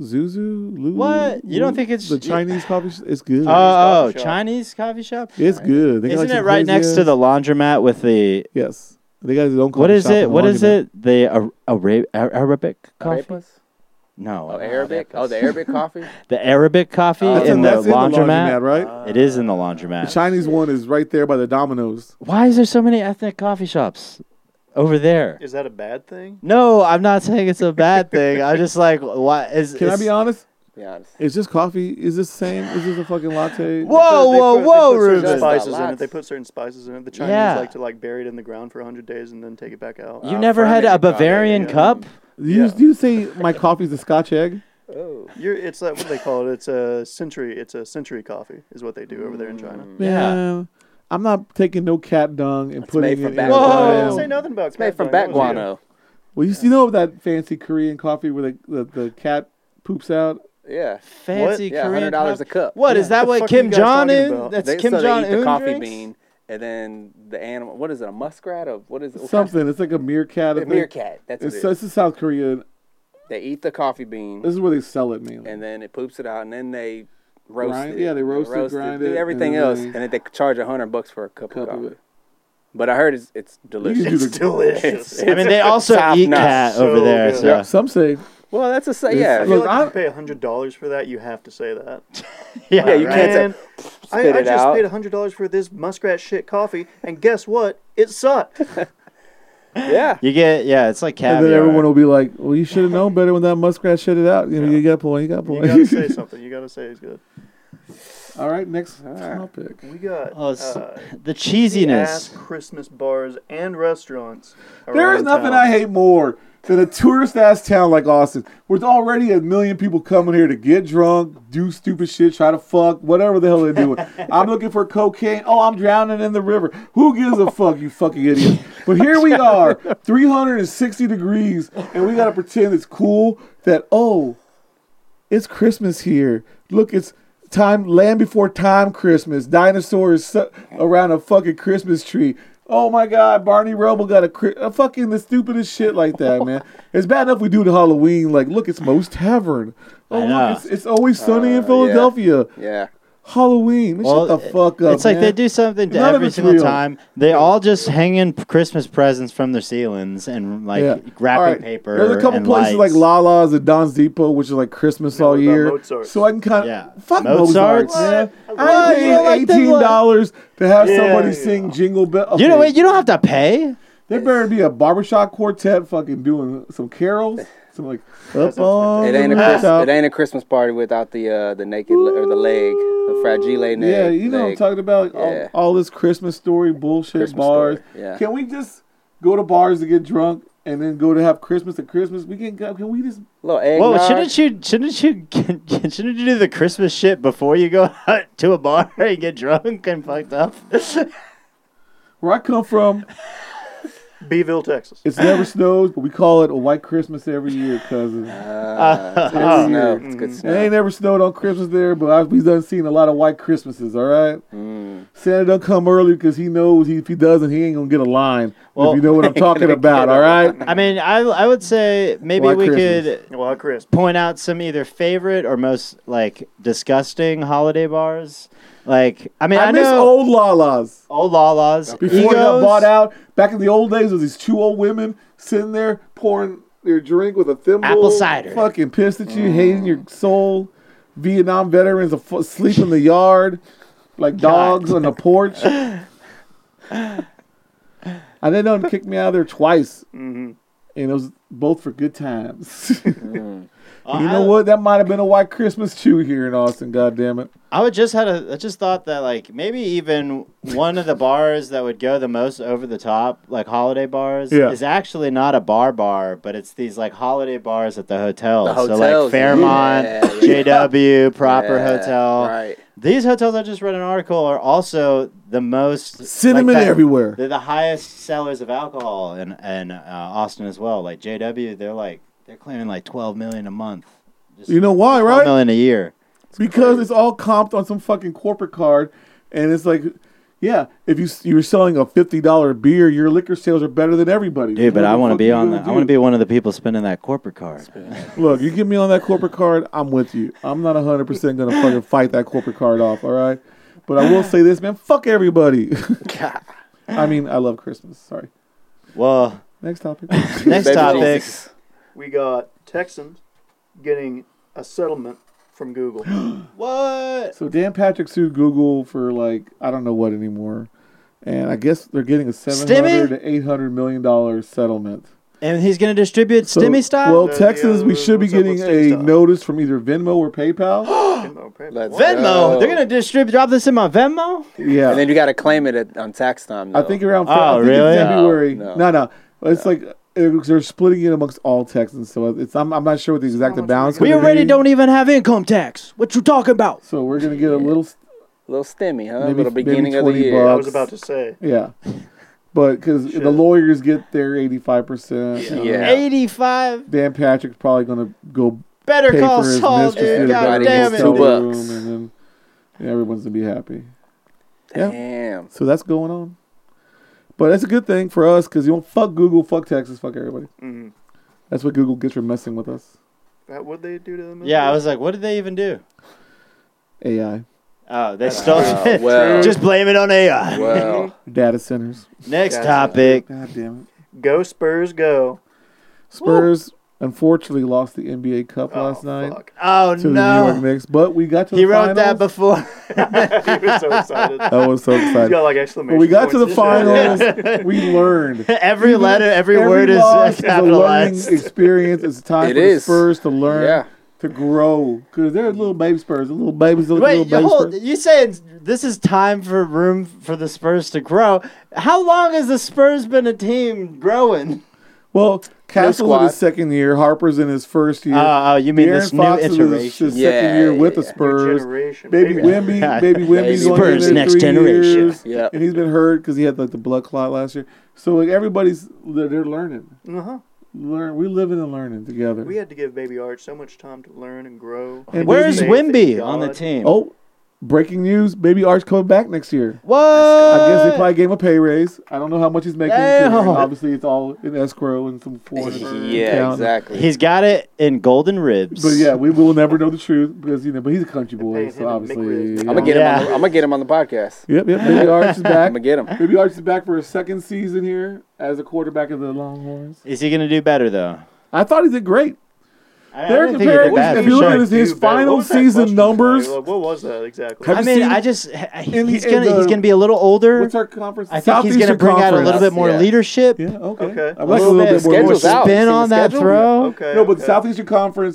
B: Zuzu. Lulu,
D: What? You don't think it's-
B: the Chinese coffee? It's good.
C: coffee shop.
D: Chinese coffee shop.
B: It's good. They got,
D: Isn't
B: like,
D: it
B: some
D: right next
B: crazy
D: to the
B: ass-
D: laundromat with the?
B: Yes, they got his own.
D: What
B: coffee
D: is
B: shop
D: it?
B: and
D: What is
B: laundromat.
D: it? The Arabic coffee?
E: Arepas?
D: No.
E: Oh,
D: not
E: Arabic? Oh, the
D: Arepas.
E: Arabic coffee?
D: The Arabic coffee
B: That's
D: in the
B: that's
D: laundromat.
B: right?
D: It is in the
B: The
D: laundromat.
B: Chinese one is right there by the Domino's.
D: Why is there so many ethnic coffee shops over there?
C: Is that a bad thing?
D: No, I'm not saying it's a bad thing. I'm just like, why is?
B: Can I be honest?
E: Be honest.
B: Is this coffee? Is this the same? Is this a fucking latte?
D: Whoa,
C: They
D: whoa,
C: put
D: Ruben!
C: certain spices in
E: Lots.
C: it. They put certain spices in it. The Chinese
D: Yeah.
C: like to like bury it in the ground for 100 days and then take it back out.
D: You never had
E: fermented
D: a
E: coffee,
D: Bavarian
C: yeah.
D: cup?
B: You say my coffee's a Scotch egg?
E: Oh.
C: It's like what they call it. It's a century. It's a century coffee is what they do over there in China.
B: Man, I'm not taking no cat dung and putting
E: made
B: it
E: from
B: in.
E: back
B: a
D: Whoa.
C: I
B: goddamn-
C: didn't say nothing about.
E: It's made from bat guano.
B: Well, you know that fancy Korean coffee where the cat poops out?
E: Yeah.
D: Fancy
E: Yeah,
D: Korean
E: $100
D: coffee?
E: a cup.
D: What is that?
C: What the
D: What
C: fuck are
D: Kim
C: you guys
D: Jong
C: talking
D: Un?
C: about?
D: That's
E: They,
D: Kim
E: so
D: Jong
E: they eat the
D: Un
E: coffee
D: drinks?
E: bean, and then the animal. What is it? A muskrat? Or what is it?
B: Something. It's like a meerkat. I
E: A
B: think.
E: meerkat. That's what
B: It's,
E: it is.
B: this is South Korea.
E: They eat the coffee bean,
B: This is where they sell it mainly.
E: and then it poops it out, and then they roast
B: Grind-
E: it.
B: yeah, they roast it, grind
E: do
B: it,
E: everything
B: and then
E: else,
B: they-
E: and then they charge $100 for a cup of
B: Cup of
E: coffee.
B: it.
E: But I heard it's
B: You
E: delicious.
B: can do
C: It's delicious.
D: I mean, they also
E: Top
D: eat
E: notch.
D: cat over
C: So
D: there.
C: good.
D: So.
B: Some say
E: Well, that's a
C: I
E: yeah.
C: feel
B: Look,
C: like
B: I-
C: if you pay $100 for that, you have to say that.
D: Yeah,
E: you can't say,
C: Man,
E: spit
C: I
E: it
C: just
E: out.
C: paid $100 for this muskrat shit coffee, and guess what? It sucked.
E: Yeah.
D: You get it's like caviar.
B: and then everyone will be like, "Well, you should have known better when that muskrat shit it out." You know, you got a point. You got a
C: You
B: point.
C: gotta say something. You gotta say it's good.
B: All right, next topic.
C: We got
D: Oh, it's the
C: ass
D: cheesiness.
C: Christmas bars and restaurants.
B: There is
C: around
B: nothing
C: town.
B: I hate more than a tourist ass town like Austin, where there's already 1 million people coming here to get drunk, do stupid shit, try to fuck, whatever the hell they're doing. I'm looking for cocaine. Oh, I'm drowning in the river. Who gives a fuck, you fucking idiots? But here we are, 360 degrees, and we gotta pretend it's cool that, oh, it's Christmas here. Look, it's time, Land Before Time Christmas. Dinosaurs around a fucking Christmas tree. Oh my God, Barney Rubble got a fucking the stupidest shit like that, man. It's bad enough we do the Halloween, like, look, it's Moe's Tavern. Oh,
D: I know.
B: look, it's Always Sunny in Philadelphia.
E: Yeah.
B: Halloween. Man, shut the fuck up,
D: It's like
B: man.
D: they do something to
B: None of
D: every
B: it's
D: single
B: real.
D: time. They all just hang in Christmas presents from their ceilings and wrapping
B: All right,
D: paper.
B: There's a couple
D: and
B: places
D: lights.
B: like Lala's and Don's Depot, which is like Christmas
C: No,
B: all
C: what about
B: year.
C: Mozart's?
B: So I can kind of
D: Yeah.
B: fuck
D: Mozart's?
B: Mozart's, man.
D: What?
B: I
D: You
B: ain't
D: don't like
B: paying
D: them,
B: $18 to have
C: Yeah,
B: somebody
C: yeah.
B: sing Jingle Bell.
D: You know what? You don't have to pay.
B: There better be a barbershop quartet fucking doing some carols. Some like up on
E: It ain't
B: the
E: a
B: rooftop.
E: it ain't a Christmas party without the naked or the leg, the fragile leg.
B: Yeah, you know what I'm
E: leg.
B: talking about. Like,
E: Yeah.
B: all this Christmas story bullshit
E: Christmas
B: bars.
E: story, yeah.
B: Can we just go to bars to get drunk and then go to have Christmas at Christmas? Can we just?
E: Little eggnog.
D: Well, shouldn't you do the Christmas shit before you go out to a bar and get drunk and fucked up?
B: Where I come from,
C: Beeville, Texas.
B: it's never snows, but we call it a white Christmas every year, cousin.
E: It's good
B: Oh.
E: snow. It's good
B: It
E: snow.
B: ain't never snowed on Christmas there, but we've done seen a lot of white Christmases. All right,
E: Mm.
B: Santa don't come early because he knows if he doesn't, he ain't gonna get a line.
D: Well,
B: if you know what I'm talking about, all right.
D: I mean, I would say maybe
B: White
D: we
B: Christmas.
D: could
C: Well, Chris.
D: point out some either favorite or most like disgusting holiday bars. Like, I mean, I
B: miss
D: know
B: old Lala's.
D: old Lala's.
B: Before it got
D: Egos.
B: bought out, back in the old days, there was these two old women sitting there pouring their drink with a thimble.
D: Apple cider.
B: Fucking pissed at you, hating your soul. Vietnam veterans asleep in the yard like dogs on the porch. And they done kicked me out of there twice.
C: Mm-hmm.
B: And it was both for good times.
D: Uh,
B: You know what? That might have been a white Christmas too here in Austin, goddammit.
D: I just thought that like maybe even one of the bars that would go the most over the top, like holiday bars,
B: Yeah.
D: is actually not a bar, but it's these like holiday bars at the hotels.
E: The
D: So like
E: hotels,
D: Fairmont,
E: yeah, yeah.
D: JW, Proper
E: Yeah,
D: Hotel.
E: Right.
D: These hotels I just read an article are also the most
B: Cinnamon
D: like that-
B: everywhere.
D: They're the highest sellers of alcohol in Austin as well. Like JW, they're claiming like 12 million a month. Just
B: You know why,
D: 12
B: right?
D: million a year.
B: Because it's all comped on some fucking corporate card, and it's like, yeah, if you're selling a $50 beer, your liquor sales are better than everybody.
D: Dude, but
B: What
D: I
B: the
D: want to
B: fuck
D: be
B: you
D: on
B: gonna
D: that. I
B: do?
D: want to be one of the people spending that corporate card.
B: Look, you get me on that corporate card, I'm with you. I'm not 100% gonna fucking fight that corporate card off, all right? But I will say this, man, fuck everybody. I mean, I love Christmas. Sorry.
D: Well,
B: Next topic.
D: next
E: Baby
D: topic.
E: Jesus.
C: We got Texans getting a settlement from Google.
D: What?
B: So Dan Patrick sued Google for like I don't know what anymore, and I guess they're getting a $700 to $800 million settlement.
D: And he's gonna distribute
B: So,
D: Stimmy style.
B: Well,
C: Yeah,
B: Texans, we should be
C: what's up with
B: getting
C: Stimmy
B: a
C: style?
B: notice from either Venmo or PayPal.
E: Let's
D: Venmo.
E: go.
D: They're gonna drop this in my Venmo.
B: Yeah,
E: And then you got to claim it on tax time.
B: I
E: though.
B: think around
D: Oh,
B: I think
D: really?
B: in February.
E: No.
B: No. It's like they're splitting it amongst all Texans, so it's I'm not sure what the exact
C: much
B: balance.
C: we
D: We
B: gonna
D: already
B: be.
D: don't even have income tax. What you talking about?
B: So we're gonna get a little,
E: little stimmy, huh?
B: Maybe-
E: little beginning
B: maybe
E: of the
B: 20
E: year.
C: I
B: bucks.
C: was about to say.
B: yeah, but because
C: Shit.
B: the lawyers get their 85%.
E: Yeah.
D: 85.
B: Dan Patrick's probably gonna go
D: Better
B: pay
D: call
B: for his
D: Saul,
B: mistress
D: dude.
B: in
D: God
E: Everybody
D: damn
E: gets
D: it.
E: $2
B: hotel
E: bucks.
B: room, and then everyone's gonna be happy. Yeah.
E: Damn.
B: So that's going on. But that's a good thing for us because you don't fuck Google, fuck Texas, fuck everybody.
C: Mm-hmm.
B: That's what Google gets for messing with us.
C: What'd they do to them?
D: Yeah, I was like, what did they even do?
B: AI,
D: Oh, they stole it.
E: well.
D: Just blame it on AI.
E: Well,
B: data centers.
D: Next
C: Gotcha.
D: topic.
B: God damn it.
C: Go Spurs, go.
B: Spurs unfortunately lost the NBA Cup
C: Oh,
B: last night
C: fuck.
D: Oh
B: to the New York
D: no.
B: Knicks, but we got to
D: He
B: the
D: wrote that
B: finals.
D: before.
C: He was so excited.
B: I was so
C: He's
B: excited.
C: got like exclamation
B: When we got to the
C: points.
B: finals, we learned.
D: every
B: Even
D: letter, every word is
B: loss a learning
D: capitalized.
B: experience. It's time
E: It
B: for the
E: is.
B: Spurs to learn,
E: yeah.
B: to grow, because they're little baby Spurs, the little babies, the
D: Wait,
B: little baby
D: hold,
B: Spurs.
D: you saying this is time for room for the Spurs to grow? How long has the Spurs been a team growing?
B: Well, Castle's in
E: squad.
B: his second year. Harper's in his first year.
D: Oh, you mean this
B: De'Aaron
D: new
B: Fox is
D: iteration?
B: his
E: Yeah,
B: second year with the
E: yeah.
C: New
B: Spurs.
C: generation.
B: Baby
C: baby.
B: Wemby, baby Wemby's only
D: Spurs
B: been there
D: next
B: 3
D: generation.
B: years,
E: Yep.
B: and he's been hurt because he had like the blood clot last year. So like everybody's they're learning.
C: Uh-huh.
B: We living and learning together.
C: We had to give Baby Arch so much time to learn and grow.
B: And
D: Where's
C: Faith in
D: Wimby on the
C: God.
D: team?
B: Oh, breaking news: Baby Arch coming back next year.
D: What?
B: I guess they probably gave him a pay raise. I don't know how much he's making. 'Cause
D: Damn.
B: obviously, it's all in escrow and some foreign
E: Yeah,
B: account.
E: exactly.
D: He's got it in golden ribs.
B: But yeah, we will never know the truth because but he's a country boy,
C: paying
B: so
C: him
B: obviously.
C: McRibs.
E: I'm gonna get him. I'm gonna get him on the podcast.
B: Yep. Baby Arch is back.
E: I'm gonna get him.
B: Baby Arch is back for a second season here as a quarterback of the Longhorns.
D: Is he gonna do better though?
B: I thought he did great.
D: I
B: They're
D: didn't think he did
B: comparing.
D: bad,
B: If
D: for
B: you look
D: sure.
B: at his final season numbers,
C: What was that exactly?
B: Have
D: I
B: you
D: mean,
B: seen-
D: I just
B: in
D: he's
B: the-
D: gonna be a little older.
B: what's our conference?
D: I think he's gonna bring out a little bit more
E: Yeah.
D: leadership.
B: Yeah. Okay.
C: Okay.
B: I like a
D: little
B: little
D: bit
B: bit more.
E: Schedule's out.
D: spin
E: Seen
D: on
E: the
D: that
E: schedule?
D: throw.
C: Okay.
B: No, but the
C: okay.
B: Southeastern Conference,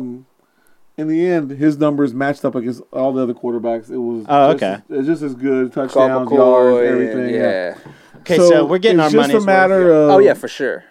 B: in the end, his numbers matched up against all the other quarterbacks. It was it's just as good. Touchdowns,
E: McCoy,
B: yards, everything.
E: Yeah.
D: Okay, so we're getting
B: it's
D: our
B: just
D: money's
B: a matter
D: worth.
B: of.
E: Oh yeah, for sure.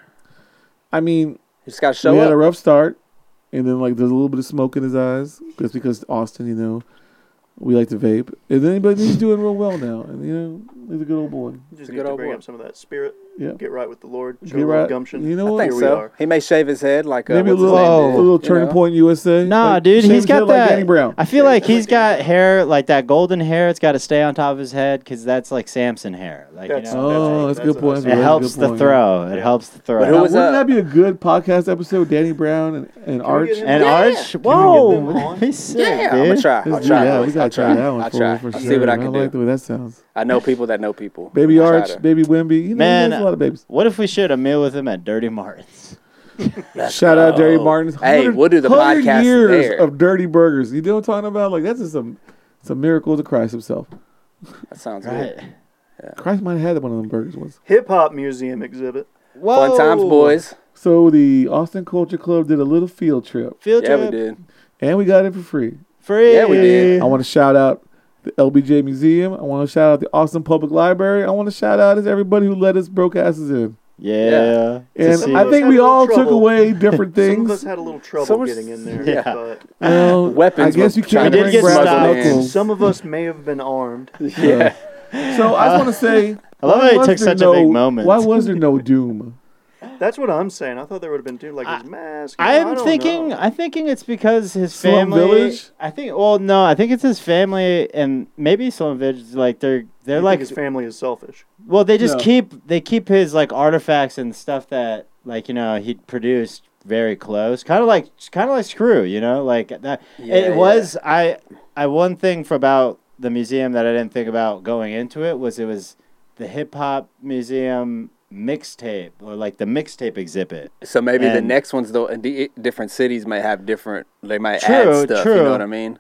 B: I mean,
E: You just gotta
B: we
E: show
B: had a
E: up.
B: rough start, and then there's a little bit of smoke in his eyes. That's because Austin, we like to vape, and then but he's doing real well now, and he's a good old boy.
C: You just
E: a
C: need
E: good
C: to
E: old
C: bring
E: boy.
C: up some of that spirit.
B: Yeah.
C: Get right with the Lord. Show
B: Get
C: a little
B: right.
C: gumption.
B: You know
E: I
B: what?
E: think
C: Here we
E: so.
C: are.
E: He may shave his head like
B: Maybe a
E: what's his
B: little,
E: name did,
B: a little
E: you
B: turning
E: know?
B: point USA.
D: Nah,
B: Like,
D: dude,
B: shave
D: he's
B: his
D: got
B: head like
D: that.
B: Danny Brown.
D: I feel like he's got hair like that golden hair. It's got to stay on top of his head because that's like Samson hair. Like
C: That's-
B: Oh, that's a good point.
C: that's
D: it
B: Really
D: helps
B: good
D: the
B: point,
D: throw. It
C: Yeah.
D: helps the throw.
E: But who
B: Now,
E: was
B: wouldn't
E: that?
B: that be a good podcast episode? Danny Brown and Arch.
C: get him?
D: And
E: Yeah.
D: Arch,
C: them
D: whoa,
C: on?
D: he's sick,
E: Yeah,
D: dude.
E: I'm gonna try. I'll
B: Let's do
E: try.
B: that. We gotta try that one
E: I'll
B: for
E: try.
B: for
E: I'll
B: sure.
E: see what I can
B: like
E: do.
B: the way that sounds.
E: I know people that know people.
B: Baby
E: I'll try
B: Arch,
E: to-
B: Baby Wimby.
D: Man,
B: there's a lot of babies.
D: What if we shared a meal with him at Dirty Martin's?
B: Shout out Dirty Martin's.
E: Hey, we'll do the
B: 100
E: podcast
B: years
E: there.
B: of dirty burgers. You know what I'm talking about? Like, that's just it's a miracle to Christ himself.
E: That sounds
D: Right.
E: good.
B: Christ might have had one of them burgers once.
C: Hip Hop Museum exhibit.
D: Whoa.
E: Fun times, boys.
B: So the Austin Culture Club did a little field trip,
D: Field
E: Yeah,
D: trip.
E: we did.
B: and we got it for free.
D: Free.
E: Yeah, we did.
B: I want to shout out the LBJ Museum. I want to shout out the Austin Public Library. I want to shout out everybody who let us broke asses in.
D: Yeah.
B: And
C: Some of
B: I
C: us
B: think
C: had
B: we
C: a little
B: all took
C: trouble.
B: away different
C: Some of us
B: things.
C: had a little trouble
E: Some was-
C: getting in there.
D: Yeah.
C: But
B: Well,
E: Weapons
B: I guess
E: were
B: you can't
D: trying to
B: bring
D: get
B: Browns
D: stopped.
B: and Knuckles.
C: some of us may have been armed.
E: Yeah.
B: So I just want to say,
D: I love
B: why
D: how he
B: was
D: took
B: there
D: such a big moment.
B: Why was there no Doom?
C: That's what I'm saying. I thought there would have been two, like his mask.
D: I'm thinking it's because his
B: Slum
D: family.
B: Village?
D: I think. Well, no, I think it's his family and maybe Slum Village. Like they're like.
C: his family is selfish.
D: Well, they just
B: No.
D: keep his like artifacts and stuff that he produced very close. Kind of like Screw. Like that.
E: Yeah,
D: It was I one thing about the museum that I didn't think about going into it was the hip hop museum mixtape or like the mixtape exhibit.
E: So maybe the
D: And-
E: next ones though, in different cities may have different. They might
D: True,
E: add stuff. You
D: true.
E: know what I mean?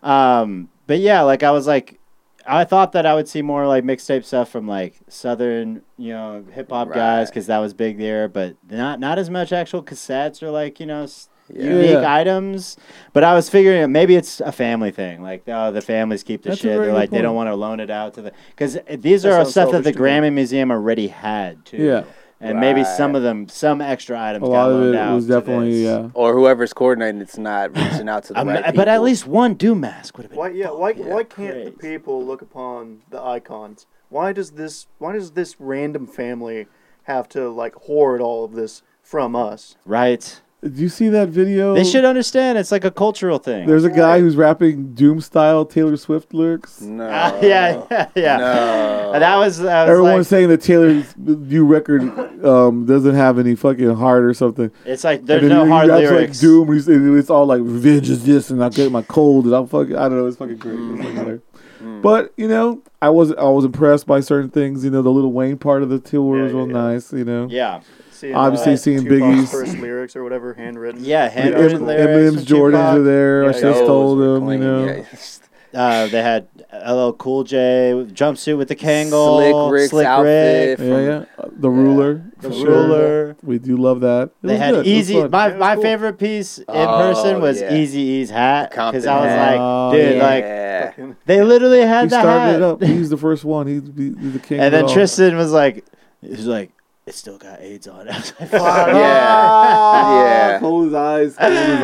D: But yeah, like I thought that I would see more like mixtape stuff from like Southern, hip hop guys
E: Right.
D: because that was big there, but not as much actual cassettes or like
E: Yeah.
D: unique
B: Yeah.
D: items. But I was figuring maybe it's a family thing. Like the families keep the
B: That's a
D: shit.
B: very
D: They're
B: good
D: like they don't
B: point.
D: want to loan it out to because these
C: That
D: are
C: sounds
D: stuff that the
C: selfish to me.
D: Grammy Museum already had too.
B: Yeah.
D: And maybe some
E: Right.
D: of them, some extra items
B: A
D: got
B: lot of
D: loaned
B: it
D: out.
B: was
D: to
B: definitely
D: this.
E: Or whoever's coordinating, it's not reaching out to the right people.
D: But at least one Doom mask would have been.
C: Why can't
D: great.
C: the people look upon the icons? Why does this random family have to like hoard all of this from us?
D: Right.
B: Did you see that video?
D: They should understand it's like a cultural thing.
B: There's a guy who's rapping Doom style Taylor Swift lyrics.
E: No.
D: Yeah.
E: No.
D: That was
B: Everyone's
D: like,
B: saying that Taylor's new record doesn't have any fucking heart or something.
D: it's like
B: And
D: there's
B: then
D: no
B: he
D: hard
B: raps
D: lyrics.
B: Like Doom, and it's all like revenge is this, and I get my cold, and I'm fucking. I don't know. It's fucking great. It's fucking hilarious. But I was impressed by certain things. The Lil Wayne part of the tour
C: Yeah,
B: was real
C: yeah.
B: nice.
D: Yeah.
B: Obviously seeing
C: Tupac's
B: Biggie's-
C: first lyrics or whatever handwritten.
D: Yeah,
B: The
D: handwritten lyrics.
B: Eminem's Jordans are there. I
C: Yeah,
B: just
E: Those
B: told
E: were
B: them,
E: clean, yeah.
D: They had LL Cool J jumpsuit with the Kangol,
E: Slick Rick's
D: Rick,
E: outfit.
B: Yeah. The Ruler.
D: the
B: for sure.
D: Ruler.
B: We do love that. It
D: They
B: was
D: had
B: good. It was
D: Easy.
B: fun.
D: My
C: Yeah, it was
D: my
C: cool.
D: favorite piece in
E: Oh,
D: person was
E: yeah.
D: Eazy-E's hat because
E: Compton
D: I was
E: hat.
D: like, dude,
B: yeah.
D: like
E: Yeah.
D: they literally had
B: He
D: the
B: started
D: hat.
B: it up. He's the first one. He's the king.
D: And
B: of
D: then
B: it all.
D: Tristan was like, it still got AIDS on it. I was like,
E: Yeah.
B: Close his eyes.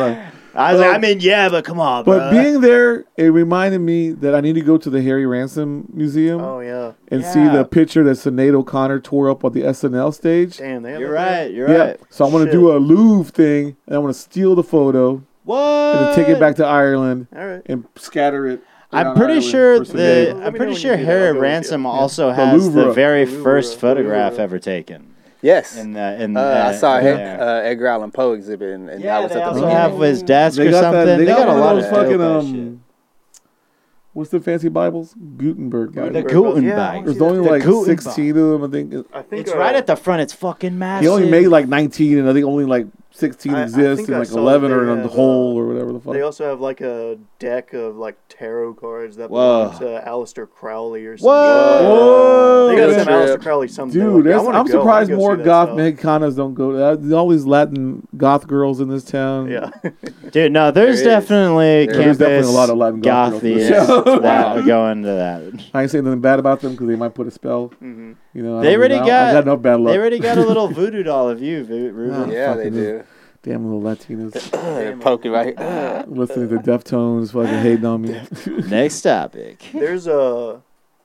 D: I mean, yeah, but come on,
B: But
D: bro.
B: being there, it reminded me that I need to go to the Harry Ransom Museum
C: Oh yeah.
B: and see
D: Yeah.
B: the picture that Sinead O'Connor tore up on the SNL stage.
C: Damn, they have
D: You're
C: it there?
D: right. You're
B: Yeah.
D: right.
B: So I'm gonna
C: Shit.
B: do a Louvre thing, and I'm gonna steal the photo
D: What?
B: and then take it back to Ireland
C: All right.
B: and scatter it.
D: I'm
B: on
D: pretty
B: Ireland
D: sure
B: for some days.
C: Let me know when you do that.
D: Harry
C: I'll go with
D: Ransom
C: you.
D: also
B: The
D: has the
B: Louvre.
D: very
C: The Louvre.
D: first
C: The
D: photograph
C: Louvre.
D: ever taken.
E: Yes.
D: I
E: I saw
D: there.
E: Edgar Allan Poe exhibit, and
D: Yeah,
E: that was
D: they
E: at the
D: also
E: beginning.
D: have his desk
B: They
D: or
B: got
D: something.
B: that. They got
D: a
B: one
D: lot
B: of
D: of
B: those fucking
D: fucking
B: what's the fancy Bibles? Gutenberg Bible.
D: The
C: Gutenberg.
D: Gutenberg.
C: Yeah, I wanna
B: There's
C: see
B: only
C: that.
B: like
D: Gutenberg.
B: 16 of them, I think.
C: I think
D: It's right at the front. It's fucking massive.
B: He only made like 19, and I think only like 16
C: I
B: exist,
C: think
B: and
C: I
B: like
C: saw
B: 11
C: they
B: are in the
C: have,
B: whole or whatever the fuck.
C: They also have like a deck of like tarot cards that
D: Whoa.
C: belong to Aleister Crowley or something.
B: Whoa!
C: They got
B: Yeah.
C: some Aleister Crowley something.
B: Dude,
C: Like, I
B: that's,
C: wanna
B: I'm
C: go. I
B: surprised
C: wanna go
B: more
C: see that
B: goth
C: stuff.
B: Mexicanas don't go. There's always Latin goth girls in this town.
C: Yeah.
D: Dude, no, there's
E: There is.
D: definitely
B: There's definitely a lot of Latin goth girls in this
D: gothies
B: town.
D: that go into that.
B: I ain't saying nothing bad about them because they might put a spell.
C: Mhm.
B: You know,
D: They already
B: I
D: got
B: got enough bad luck.
D: They already got a little voodoo doll of you, Ruben.
B: Oh,
E: Yeah, they
B: fucking
E: do.
B: Damn little Latinos
E: They're poking right.
B: listening to Deftones, fucking hating on me.
D: Next topic.
C: There's a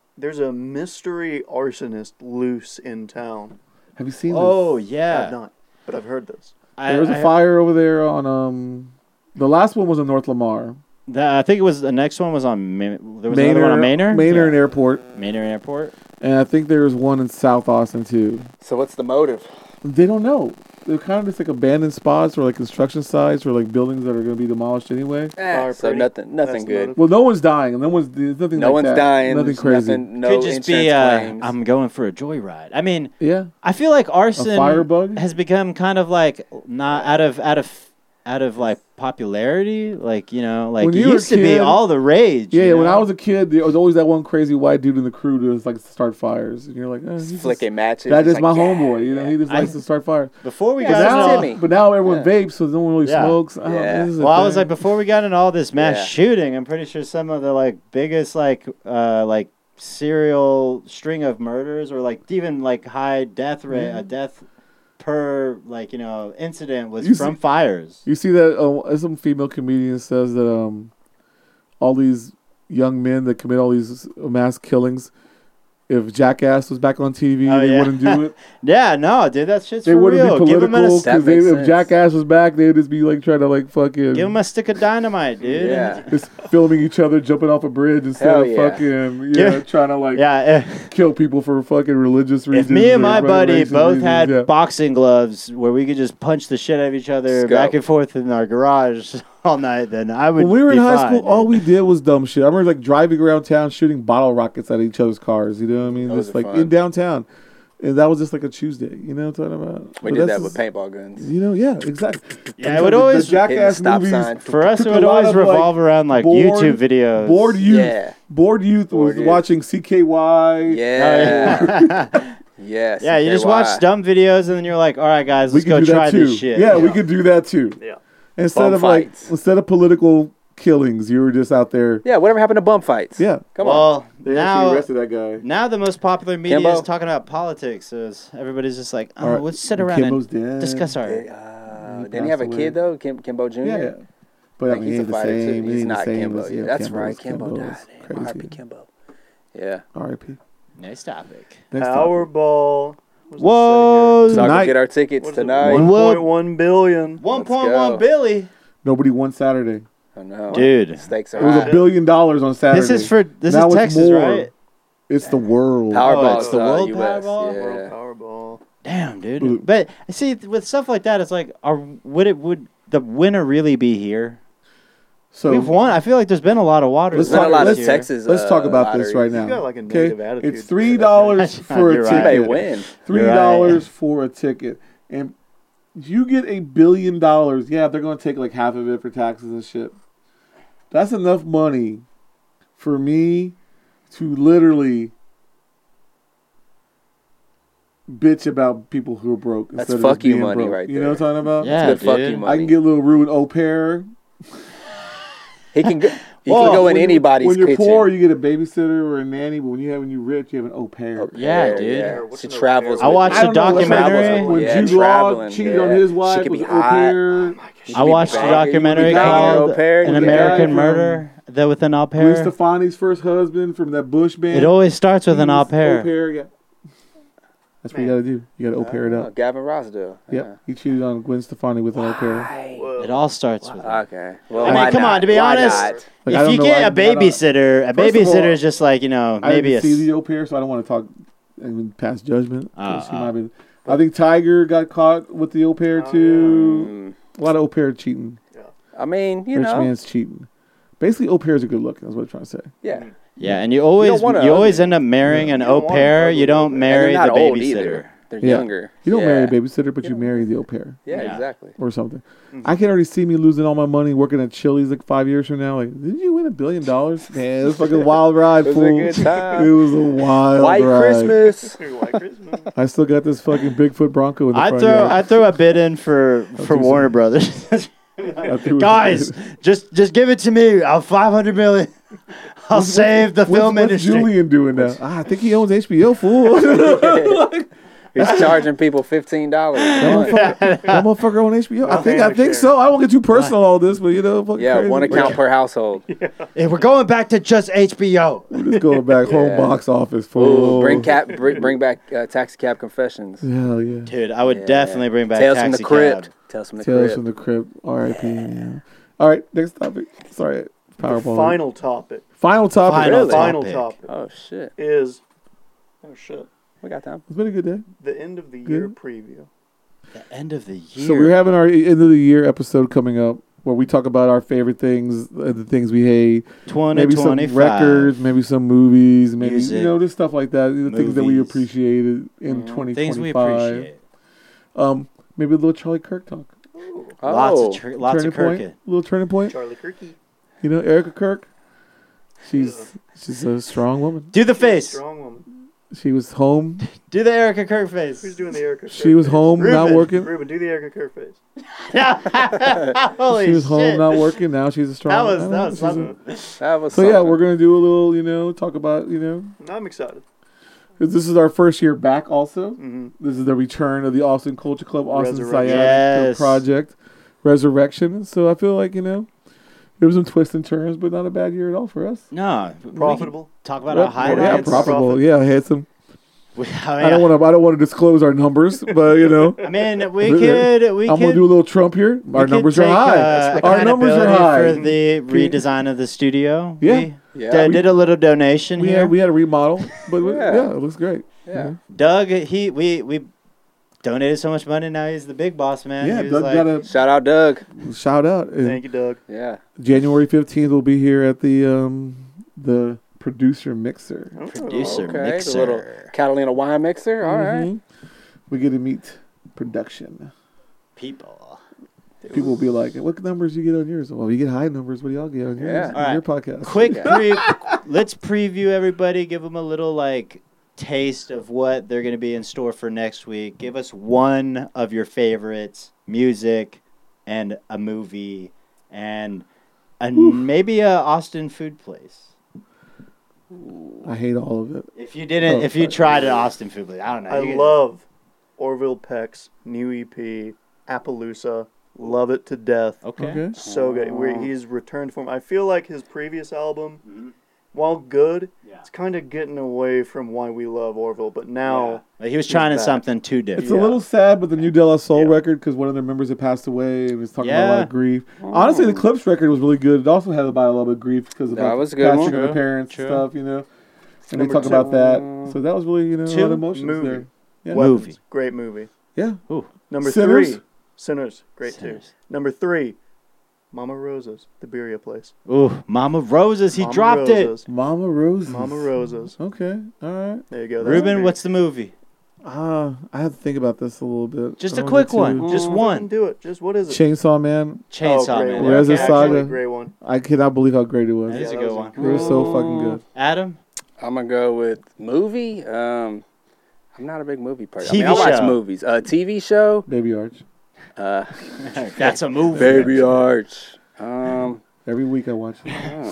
C: mystery arsonist loose in town.
B: Have you seen
D: Oh
B: this?
C: I've
D: yeah,
C: not, but I've heard this.
B: There was a fire over there on the last one was in North Lamar.
D: I think it was the next one was on. There was another one on Manor.
B: Manor and Airport,
D: Manor Airport.
B: and I think there was one in South Austin too.
E: So what's the motive?
B: They don't know. They're kind of just like abandoned spots or like construction sites or like buildings that are going to be demolished anyway.
C: Fire
E: So
C: pretty.
E: nothing
C: That's the
E: good.
C: motive.
B: Well, no one's dying, and there's nothing.
E: No
B: like
E: one's
B: that.
E: dying.
B: Nothing
E: there's
B: crazy.
E: Nothing, no
D: Could just
E: insurance
D: be.
E: claims.
D: I'm going for a joyride. I mean,
B: Yeah,
D: I feel like
B: a
D: arson
B: firebug.
D: has become kind of like not out of like popularity. Like like
B: When
D: it
B: you were a
D: used to be
B: kid-
D: all the rage.
B: Yeah,
D: you
B: when
D: know?
B: I was a kid, there was always that one crazy white dude in the crew that was like to start fires, and you're like, he's just-
E: flicking matches.
B: that is
E: It's
B: my
E: like, yeah,
B: homeboy. You know, he just
D: I-
B: likes to start fires.
D: before we
E: Yeah,
D: got
E: that's
D: into all,
E: Timmy.
B: But now everyone
E: Yeah.
B: vapes, so no one really
D: Yeah.
B: smokes.
E: Yeah.
B: This is a
D: well, I was
B: thing.
D: like before we got into all this mass
E: Yeah.
D: shooting, I'm pretty sure some of the like biggest like serial string of murders or like even like high death rate, a death per incident was
B: You
D: from
B: see-
D: fires.
B: You see that some female comedian says that all these young men that commit all these mass killings, if Jackass was back on TV,
D: Oh,
B: they
D: yeah.
B: wouldn't do it.
D: Yeah, no, dude, that shit's
B: They
D: for
B: wouldn't
D: real.
B: be
D: Give him
B: political
E: That
B: because
E: makes
B: if
E: sense.
B: Jackass was back, they'd just be like trying to like fucking
D: give him a stick of dynamite, dude.
E: Yeah.
B: just filming each other jumping off a bridge instead
E: Hell
B: of
E: yeah.
B: fucking
D: Yeah.
B: trying to like
D: Yeah,
B: kill people for fucking religious reasons.
D: if me and
B: or
D: my buddy
B: racist
D: both
B: reasons,
D: had
B: yeah.
D: boxing gloves where we could just punch the shit out of each other
E: Let's go.
D: back and forth in our garage all night, then I would.
B: When we were in
D: be
B: high
D: fine,
B: school,
D: dude.
B: all we did was dumb shit. I remember like driving around town shooting bottle rockets at each other's cars. You know what I mean?
E: Those
B: Just
E: are
B: like
E: fun.
B: in downtown, and that was just like a Tuesday. You know what I'm talking about?
E: We
B: But
E: did
B: that's
E: that with
B: just-
E: paintball guns.
B: You know, yeah, exactly.
D: Yeah, it would always
B: the Jackass
E: stop
B: movies.
E: sign.
D: for us. It
B: took a
D: would
B: lot
D: always
B: of, like,
D: revolve around like
B: bored-
D: YouTube videos.
B: Bored youth.
E: Yeah.
B: Bored youth
E: Bored
B: was
E: youth.
B: watching CKY.
E: Yeah. Yes.
D: Yeah, you just
E: CKY.
D: watch dumb videos and then you're like, all right, guys,
B: We
D: let's
B: could
D: go
B: do
D: try
B: that too.
D: this shit.
B: Yeah, we could do that too.
C: Yeah.
B: Instead
E: Bum
B: of
E: fights.
B: instead of political killings, you were just out there.
E: Yeah, whatever happened to bum fights?
B: Yeah.
E: Come on.
D: Well,
B: They actually
D: now
B: arrested that guy.
D: now the most popular media
E: Kimbo?
D: is talking about politics. So everybody's just like, oh,
B: All right,
D: let's sit around
B: Kimbo's
D: and
B: dead.
D: discuss our.
E: Didn't he have a
B: passed
E: kid though? Kimbo Jr.
B: Yeah, yeah. But I
E: Like,
B: mean,
E: he's
B: he
E: a
B: ain't the
E: fighter too.
B: same. He
E: He's
B: ain't the
E: not
B: same
E: Kimbo.
B: as-
E: Yeah, that's
B: Kimbo's-
E: right. Kimbo
B: Kimbo's
E: died.
B: crazy.
E: R.I.P. Kimbo. Yeah.
B: R.I.P.
D: Next topic.
B: Next topic.
C: Powerball.
D: Whoa!
E: So I
B: Tonight-
E: can get our tickets tonight.
C: 1.1 billion.
D: 1.1 billion.
B: Nobody won Saturday.
E: Oh no,
D: Dude.
E: stakes are
B: It was
E: high.
B: $1 billion on Saturday.
D: This is
B: Now it's
D: Texas,
B: more.
D: right?
B: It's the world.
E: Powerball.
D: it's the World
E: US.
D: Powerball?
E: Yeah.
C: World Powerball.
D: Damn,
B: Ooh.
D: dude. But see, with stuff like that, it's like, would the winner really be here?
B: So
D: We've won. I feel like there's been a lot of water.
B: Let's
E: There's not
B: talk-
E: a lot
B: let's-
E: of Texas.
B: let's talk about this
E: lotteries.
B: right now.
C: You got like a
B: Okay,
C: negative attitude.
B: it's $3 for a
D: You're
B: ticket.
D: right.
E: You may win.
B: $3 for a ticket, and you get $1 billion. Yeah, they're gonna take like half of it for taxes and shit. That's enough money for me to literally bitch about people who are broke.
E: That's
B: instead of
E: fuck
B: just
E: you
B: being
E: money
B: broke.
E: right
B: You know what I'm talking about?
D: Yeah,
E: Good fuck
D: dude.
E: you money.
B: I can get a little rude au pair.
E: He can go. He
D: Well,
E: can go in
B: When you-
E: anybody's
B: When you're
E: kitchen.
B: poor, you get a babysitter or a nanny, but when you're rich, you have an au pair.
D: Yeah, dude.
E: Yeah.
C: What's
E: She
C: an au
E: travels.
C: pair?
D: I
E: with
D: watched
E: you.
D: a
B: don't know, let's
D: documentary.
B: say When
E: Yeah,
B: Jude Law
E: traveling,
B: cheated
E: yeah.
B: on his
E: She
B: wife
E: could
B: with
E: be
B: an au
E: hot.
B: pair.
E: She
D: I
E: could be
D: watched a
E: banging
D: documentary
E: with a
D: called
E: au pair.
D: An
B: the guy
D: American
B: from-
D: Murder that with an au
B: Gwen
D: pair.
B: Stefani's first husband from that Bush band.
D: It always starts with
B: He
D: an au
B: was
D: pair.
B: yeah. That's what you gotta do. You gotta au pair it
E: Oh,
B: up.
E: Gavin Rossdale.
B: Yep. He cheated on Gwen Stefani with an au pair.
E: Why?
C: Whoa.
D: It all starts with.
E: Okay. Well,
D: I mean,
E: why
D: come
E: not?
D: on. To be
E: Why
D: honest,
E: not?
B: Like, I
D: if
B: don't
D: you
B: know,
D: get
B: I
D: a babysitter, a
B: First of all,
D: babysitter is just like
B: I
D: maybe
B: didn't
D: a.
B: see the au pair, so I don't want to talk and pass judgment. She
D: Uh-uh.
B: might be. I think Tiger got caught with the au pair too.
E: Mm,
B: A lot of au pair cheating.
E: I mean, you
B: Rich
E: know.
B: man's cheating. Basically, au pairs are good looking. That's what I'm trying to say.
E: Yeah.
D: Yeah, and you always
E: want a
D: you always
E: ugly-
D: end up marrying an
C: You
D: au
C: don't want
D: pair.
C: an
D: You
C: ugly
D: don't
C: au pair.
D: marry
E: and
D: the
E: they're not old
D: babysitter.
E: either. They're
B: Yeah.
E: younger.
B: You don't
E: yeah.
B: marry a babysitter, but
E: You
B: you
E: don't.
B: marry the au pair
E: Yeah,
D: Yeah.
E: exactly.
B: or something.
C: Mhm.
B: I can already see me losing all my money working at Chili's like 5 years from now. Like, did you win $1 billion? Man, it was fucking wild ride,
E: It was a
B: fool.
E: good time.
B: It was a wild
E: White
B: ride.
E: Christmas.
C: White Christmas.
B: I still got this fucking Bigfoot Bronco in the front yard.
D: I throw a bid in for
B: do
D: Warner
B: some-
D: Brothers.
B: I threw it-
D: Guys, just give it to me. I'll $500 million. I'll save the film
B: what's
D: industry.
B: Julian doing now? I think he owns HBO, fool.
E: He's charging people $15.
B: That motherfucker on HBO. I think so. I won't get too personal on all this, but fucking
E: Yeah,
B: crazy.
E: one account per household.
D: Hey, we're going back to just HBO.
B: We're just going back home
E: Yeah.
B: box office,
E: Ooh,
B: fool.
E: bring back Taxi Cab Confessions.
B: Hell yeah.
D: Dude, I would
E: Yeah.
D: definitely bring back
E: Tales from the
D: Taxi
E: Crypt.
D: Cab.
E: Tales from the
B: Tales
E: Crypt.
B: from the Crypt. R.I.P. Yeah. All right, next topic. Sorry,
C: The
B: Powerball.
C: final topic.
B: Final topic.
D: Final
E: Really?
C: Final
D: topic.
C: topic
E: Oh shit,
C: is
E: we got time.
B: It's been a good day.
C: the end of the year
B: Good.
C: preview.
D: The end of the year.
B: So we're having our end of the year episode coming up where we talk about our favorite things, the things we hate, maybe some
D: 2025.
B: records, maybe some movies, maybe
D: Music.
B: just stuff like that. The things that we
D: Movies.
B: appreciated in
E: Mhm.
B: 2025.
D: Things we appreciate.
B: Maybe a little Charlie Kirk talk.
D: Lots
E: Oh,
D: of lots of
B: Turning point.
D: Kirk.
B: Little turning point.
C: Charlie Kirky.
B: Erica Kirk. She's a strong woman.
D: Do the face.
C: Strong woman.
B: She was home.
D: Do the Erica Kirk face.
C: Who's doing the Erica Kirk
B: She was
C: face?
B: home, not
D: Ruben.
B: working.
C: Ruben, do the Erica Kirk face.
D: Holy
B: She was
D: shit.
B: home, not working. Now she's a strong.
D: That
B: I
D: was
B: know,
D: something.
E: that was.
B: So yeah,
E: something.
B: we're gonna do a little, talk about,
C: I'm excited.
B: 'cause this is our first year back. Also,
C: Mm-hmm.
B: this is the return of the Austin Culture Club, Austin
C: Resurrection.
B: Sciatic
D: Yes.
B: Project, Resurrection. So I feel like there was some twists and turns, but not a bad year at all for us.
D: No. we can
C: Profitable.
D: Talk about
B: Yeah,
D: our highlights.
B: profitable. Yeah, I had some.
D: I
B: I don't want to disclose our numbers, but
D: I mean, we could.
B: I'm gonna do a little Trump here. Our numbers are high. Our numbers are high.
D: for the redesign of the studio.
B: Yeah.
E: Yeah.
D: Did a little donation
B: We
D: here.
B: had a remodel, but
E: Yeah.
B: it looks great.
E: Yeah.
D: Doug, we donated so much money. Now he's the big boss man.
B: Yeah,
D: He was
B: Doug
D: like,
B: got a
E: Shout out Doug.
B: shout out. And
C: Thank you, Doug.
E: Yeah.
B: January 15th, we'll be here at the producer mixer.
D: producer
E: Okay, the
D: mixer.
E: little Catalina wine mixer. All right.
B: Mhm. We get to meet production.
D: People.
B: People will be like, "What numbers you get on yours?" Well, you get high numbers. What do y'all get on yours?
E: Yeah.
B: On
D: All
B: your
D: right.
B: podcast.
D: Quick,
E: Yeah.
D: let's preview everybody. Give them a little taste of what they're going to be in store for next week. Give us one of your favorites, music, and a movie, and maybe a Austin food place.
B: I hate all of it.
D: If you didn't,
B: Oh,
D: if you
B: sorry.
D: tried an Austin food place, I don't know.
C: I
D: You could-
C: love Orville Peck's new EP, Appaloosa. Love it to death.
D: Okay.
B: Okay.
C: So good. He's returned from. I feel like his previous album, while good,
D: Yeah.
C: it's kind of getting away from why we love Orville. But now,
D: Like, he was trying
C: back.
D: something too different.
B: It's a little sad, but the new De La Soul
C: Yeah.
B: record, because one of their members had passed away and was talking about a lot
D: Yeah.
B: of grief. Honestly, the Clips record was really good. It also had about a little bit of grief because of
E: That
B: like,
E: was a good
B: passing
E: one.
B: of the
D: True,
B: parents
D: true.
B: and stuff, And
C: Number
B: they talk
C: two.
B: about that. So that was really, a lot
D: Two
B: of emotions
C: movie.
B: there. Yeah.
D: What?
C: Weapons,
D: Movie.
C: great movie.
B: Yeah.
D: Ooh.
C: Number
B: Sinners?
C: 3, Sinners, great
D: Sinners.
C: too. Number 3, Mama Rosa's, the Birria place.
D: Ooh, Mama Roses. He
C: Mama
D: dropped
C: Rosa's.
B: Mama Rose.
C: Mama Rosa's.
B: Okay. All right.
C: There you go.
D: it.
C: that's
D: Ruben,
C: great.
D: what's the movie?
B: I have to think about this a little bit.
D: Just
B: I
D: a
B: don't
D: quick
B: get
D: one.
B: too-
D: Just
C: Fucking
D: one.
C: do it. Just what is it?
B: Chainsaw Man.
D: Chainsaw
C: great
D: Man.
C: one.
B: Reza
C: Actually,
B: Saga.
C: great one.
B: I cannot believe how great it was.
D: That is a
C: that
D: good
C: was
D: one.
B: It was so fucking good.
D: Adam?
E: I'm gonna go with movie. I'm not a big movie person.
D: TV
E: I watch
D: show.
E: movies. TV show.
B: Baby Arch.
D: That's a movie.
E: Baby Arch.
B: Every week I watch it.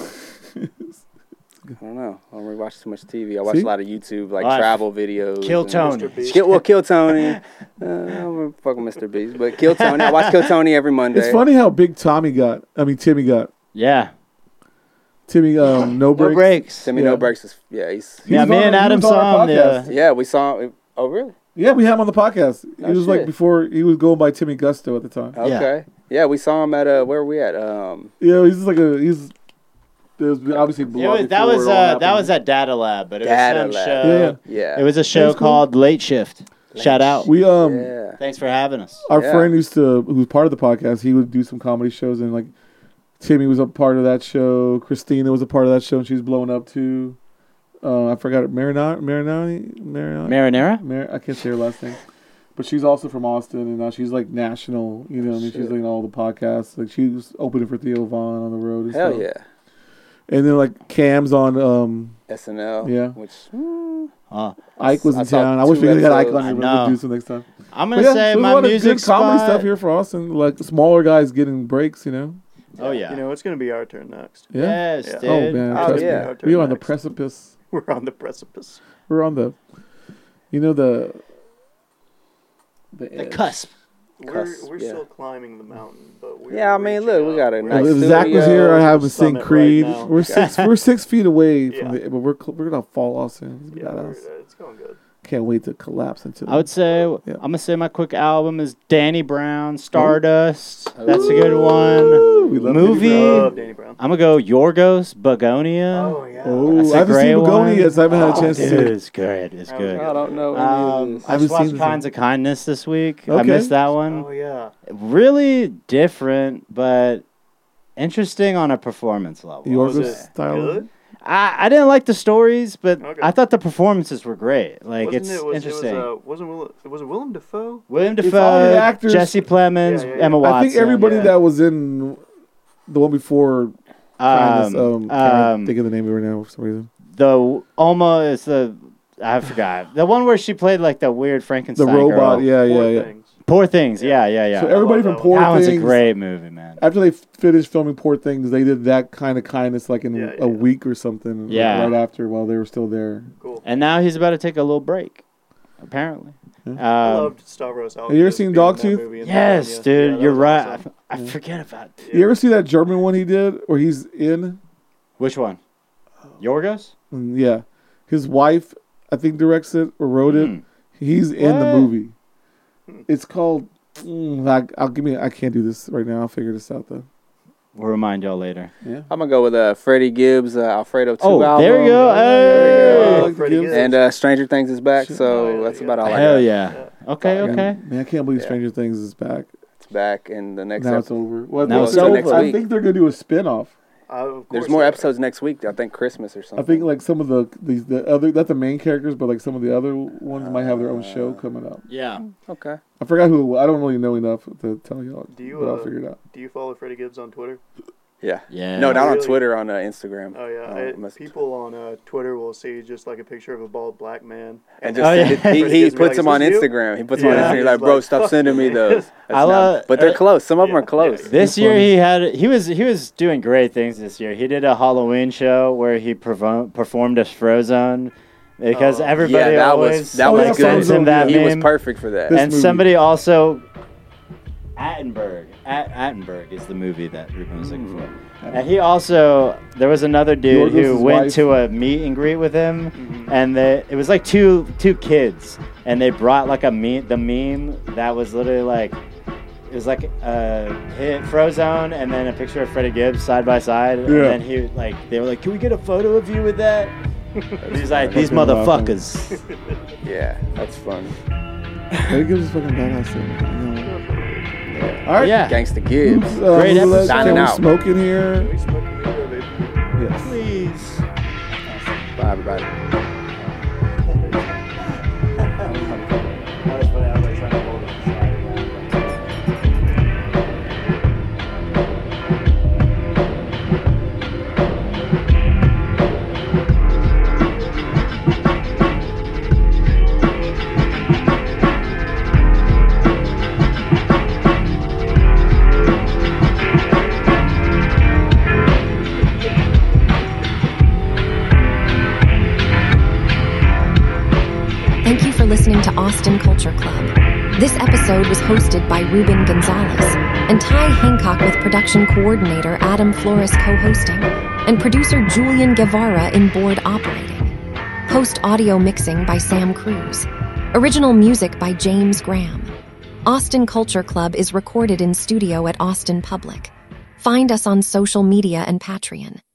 E: I don't know. I don't really watch too much TV. I watch
B: See?
E: a lot of YouTube, like
D: All right.
E: travel videos.
D: Kill
E: and-
D: Tony.
C: Mr. Beast.
E: Kill Tony. I'm fucking Mr. Beast, but Kill Tony. I watch Kill Tony every Monday.
B: It's funny how big Timmy got.
D: Yeah.
B: Timmy, no
D: No
B: breaks.
D: breaks.
E: Timmy
B: Yeah.
E: No Breaks is he's
B: He
D: Yeah,
B: was
D: me
B: on-
D: and
B: he
D: Adam
B: was on our
D: saw him.
B: podcast.
D: The,
E: yeah. We saw. Oh really?
B: Yeah, we had him on the podcast. He
E: Oh,
B: was like
E: shit.
B: before he was going by Timmy Gusto at the time.
E: Okay. Yeah, we saw him at where were we at?
B: Yeah, he's just like there's obviously blood.
D: That was at Data Lab, but it
E: Data
D: was some
E: Lab.
D: show.
E: Yeah.
D: It was a show
B: That's cool.
D: called Late Shift. Shout out.
B: We
E: Yeah.
D: Thanks for having us.
B: our
E: Yeah.
B: friend who was part of the podcast. He would do some comedy shows, and like Timmy was a part of that show. Christina was a part of that show, and she's blown up too. I forgot Marinara.
D: Marinara?
B: I can't say her last name, but she's also from Austin, and now she's like national. You know, what I mean, she's like in all the podcasts. Like she was opening for Theo Vaughn on the road. And
E: Hell
B: stuff.
E: yeah.
B: And then like Cam's on.
E: SNL.
B: Yeah.
E: Which
B: Ike was
E: I
B: in
E: saw
B: town. I wish we could
E: 2
B: get Ike
E: episodes.
B: on here.
D: I
B: We'll
D: know.
B: do some next time.
D: I'm
B: But
D: gonna
B: yeah,
D: say
B: there's a
D: my
B: lot of
D: music
B: good comedy
D: spot.
B: stuff here for Austin. Like smaller guys getting breaks. You know.
D: Oh yeah.
C: You know, it's gonna be our turn next.
B: Yeah.
D: Yes,
C: Yeah.
D: dude.
B: Oh man.
E: Oh,
B: trust me.
E: yeah.
C: Our turn
B: We're on the
C: next.
B: precipice.
C: We're on the precipice.
B: We're on the. You know the
D: The
B: edge.
D: cusp.
C: We're
E: yeah.
C: still climbing the mountain, but we're
E: Yeah, I mean,
C: reaching
E: look, we
C: up.
E: got a
C: We're-
E: nice
B: If Zach was
E: studio.
B: here, I'd have him sing
C: Summit right
B: Creed.
C: now.
B: We're 6 feet away from
C: Yeah.
B: the, but we're gonna fall off soon. It's
C: Yeah,
B: badass.
C: it's going good.
B: Can't wait to collapse into.
D: I would say
B: Yeah.
D: I'm gonna say my quick album is Danny Brown, Stardust. That's a good one.
B: Ooh, we love
D: Movie.
B: Danny Brown.
C: Love Danny Brown.
D: I'm gonna go Yorgos Begonia.
C: Oh yeah.
B: Oh,
D: That's a
B: I haven't
D: great
B: seen Begonia
D: one.
B: yet, so I haven't had a
D: Oh,
B: chance to see
D: dude,
B: it.
D: it's good. It's
C: I
D: good.
E: I don't know any of this.
D: I
B: haven't
D: just watched
B: seen this
D: Kinds of Kindness this week. I
B: Okay.
D: missed that one.
C: Oh yeah.
D: Really different, but interesting on a performance level.
C: Was
B: Yorgos
C: it
B: style.
C: good?
D: I didn't like the stories, but
C: Okay.
D: I thought the performances were great. Like
C: Wasn't
D: it's
C: it, was,
D: interesting.
C: It was, was it Willem Dafoe?
D: William
B: It's all the
D: Dafoe,
B: actors-
D: Jesse Plemons,
C: Yeah, yeah, yeah.
D: Emma Watson.
B: I think everybody
C: yeah.
B: that was in the one before. Can't think of the name of it right now for some reason.
D: the Alma is the I forgot the one where she played like the weird
B: The
D: Frankenstein
B: robot,
D: girl.
B: yeah,
C: Poor
B: yeah.
C: Things.
D: Poor Things, yeah.
B: So everybody
C: I
B: from
C: love that
B: Poor
D: that one's
B: Things.
D: a great movie, man.
B: After they finished filming Poor Things, they did that kind of kindness like in
C: Yeah, yeah.
B: a week or something.
D: Yeah.
B: Right after while they were still there.
C: Cool.
D: And now he's about to take a little break, apparently.
C: I loved Stavros Alkis.
B: Have you ever seen
C: being in that
B: Dogtooth?
C: movie in
D: Yes,
C: Tanya.
D: dude,
C: Yeah, that
D: you're
C: was
D: right.
C: awesome.
D: I forget about
B: You ever see that German one he did where he's in?
D: which one. Yorgos?
B: Yeah. His wife, I think, directs it or wrote it.
D: Mm.
B: He's in the
D: What?
B: movie. It's called. I can't do this right now. I'll figure this out though.
D: We'll remind y'all later.
B: Yeah.
E: I'm gonna go with Freddie Gibbs, Alfredo 2
D: Oh,
E: album.
D: there you go.
B: There you
D: Hey.
B: go.
C: Freddie Gibbs.
E: And Stranger Things is back,
B: Shit.
E: so
C: Oh, yeah,
E: that's
C: yeah.
E: about all I
D: Hell
E: got.
D: yeah. Okay,
B: Man,
D: okay.
B: Man, I can't believe
E: Yeah.
B: Stranger Things is back.
E: It's back in the next
B: Now it's
E: episode.
B: over. Well,
D: Now
B: I
D: it's
B: think-
D: over.
E: Next
B: I
E: week.
B: think they're gonna do a spin-off.
C: Of
E: There's
C: course
E: more
C: they are.
E: episodes next week. I think Christmas or something.
B: I think like some of the other, not the main characters, but like some of the other ones might have their own show coming up.
D: Yeah.
E: Okay.
B: I forgot who. I don't really know enough to tell y'all.
C: Do you,
B: but I'll figure it out.
C: Do you follow Freddie Gibbs on Twitter?
E: Yeah.
D: Yeah.
E: No, not on
C: Really?
E: Twitter. On Instagram.
C: Oh yeah, people on Twitter will see just like a picture of a bald black man.
E: And
C: then
E: just
D: Oh,
E: send
D: yeah.
E: it-
C: Freddie
E: he
C: Gibbs will be
E: puts them
C: like,
E: on
C: "Is this you?"
E: Instagram. He puts them on
C: Yeah.
E: Instagram. He's
C: He's
E: like, bro,
C: like,
E: stop
C: "Fuck
E: sending me
C: you."
E: those. That's
D: I love-
E: but they're close. Some of them are close.
D: This
B: It's
D: year
B: funny.
D: he was doing great things this year. He did a Halloween show where he performed as Frozone because
C: Oh.
D: everybody
E: Yeah,
D: always
E: that was
D: sends
B: good.
D: him that
E: He was
D: meme.
E: perfect for that.
B: This
D: And
B: movie.
D: somebody also Attenberg. Attenberg is the movie that Ruben was looking for. And he also there was another dude
B: Yorgos'
D: who went
B: wife.
D: to a meet and greet with him, and it was like two kids, and they brought like the meme that was literally like. It was like hit Frozone and then a picture of Freddie Gibbs side by side, and
B: Yeah.
D: then they were like, "Can we get a photo of you with that?" He's like, "These
B: Fucking laughing.
D: motherfuckers."
E: Yeah, that's fun.
B: They give us fucking badass. All right.
D: Yeah.
E: Gangsta Gibbs.
D: Great episode.
E: Signing out.
B: Smoking here.
C: We smoke together, baby.
B: Yes.
D: Please.
E: Bye, everybody.
F: Thank you for listening to Austin Culture Club. This episode was hosted by Ruben Gonzalez and Ty Hancock with production coordinator Adam Flores co-hosting and producer Julian Guevara in board operating. Post audio mixing by Sam Cruz. Original music by James Graham. Austin Culture Club is recorded in studio at Austin Public. Find us on social media and Patreon.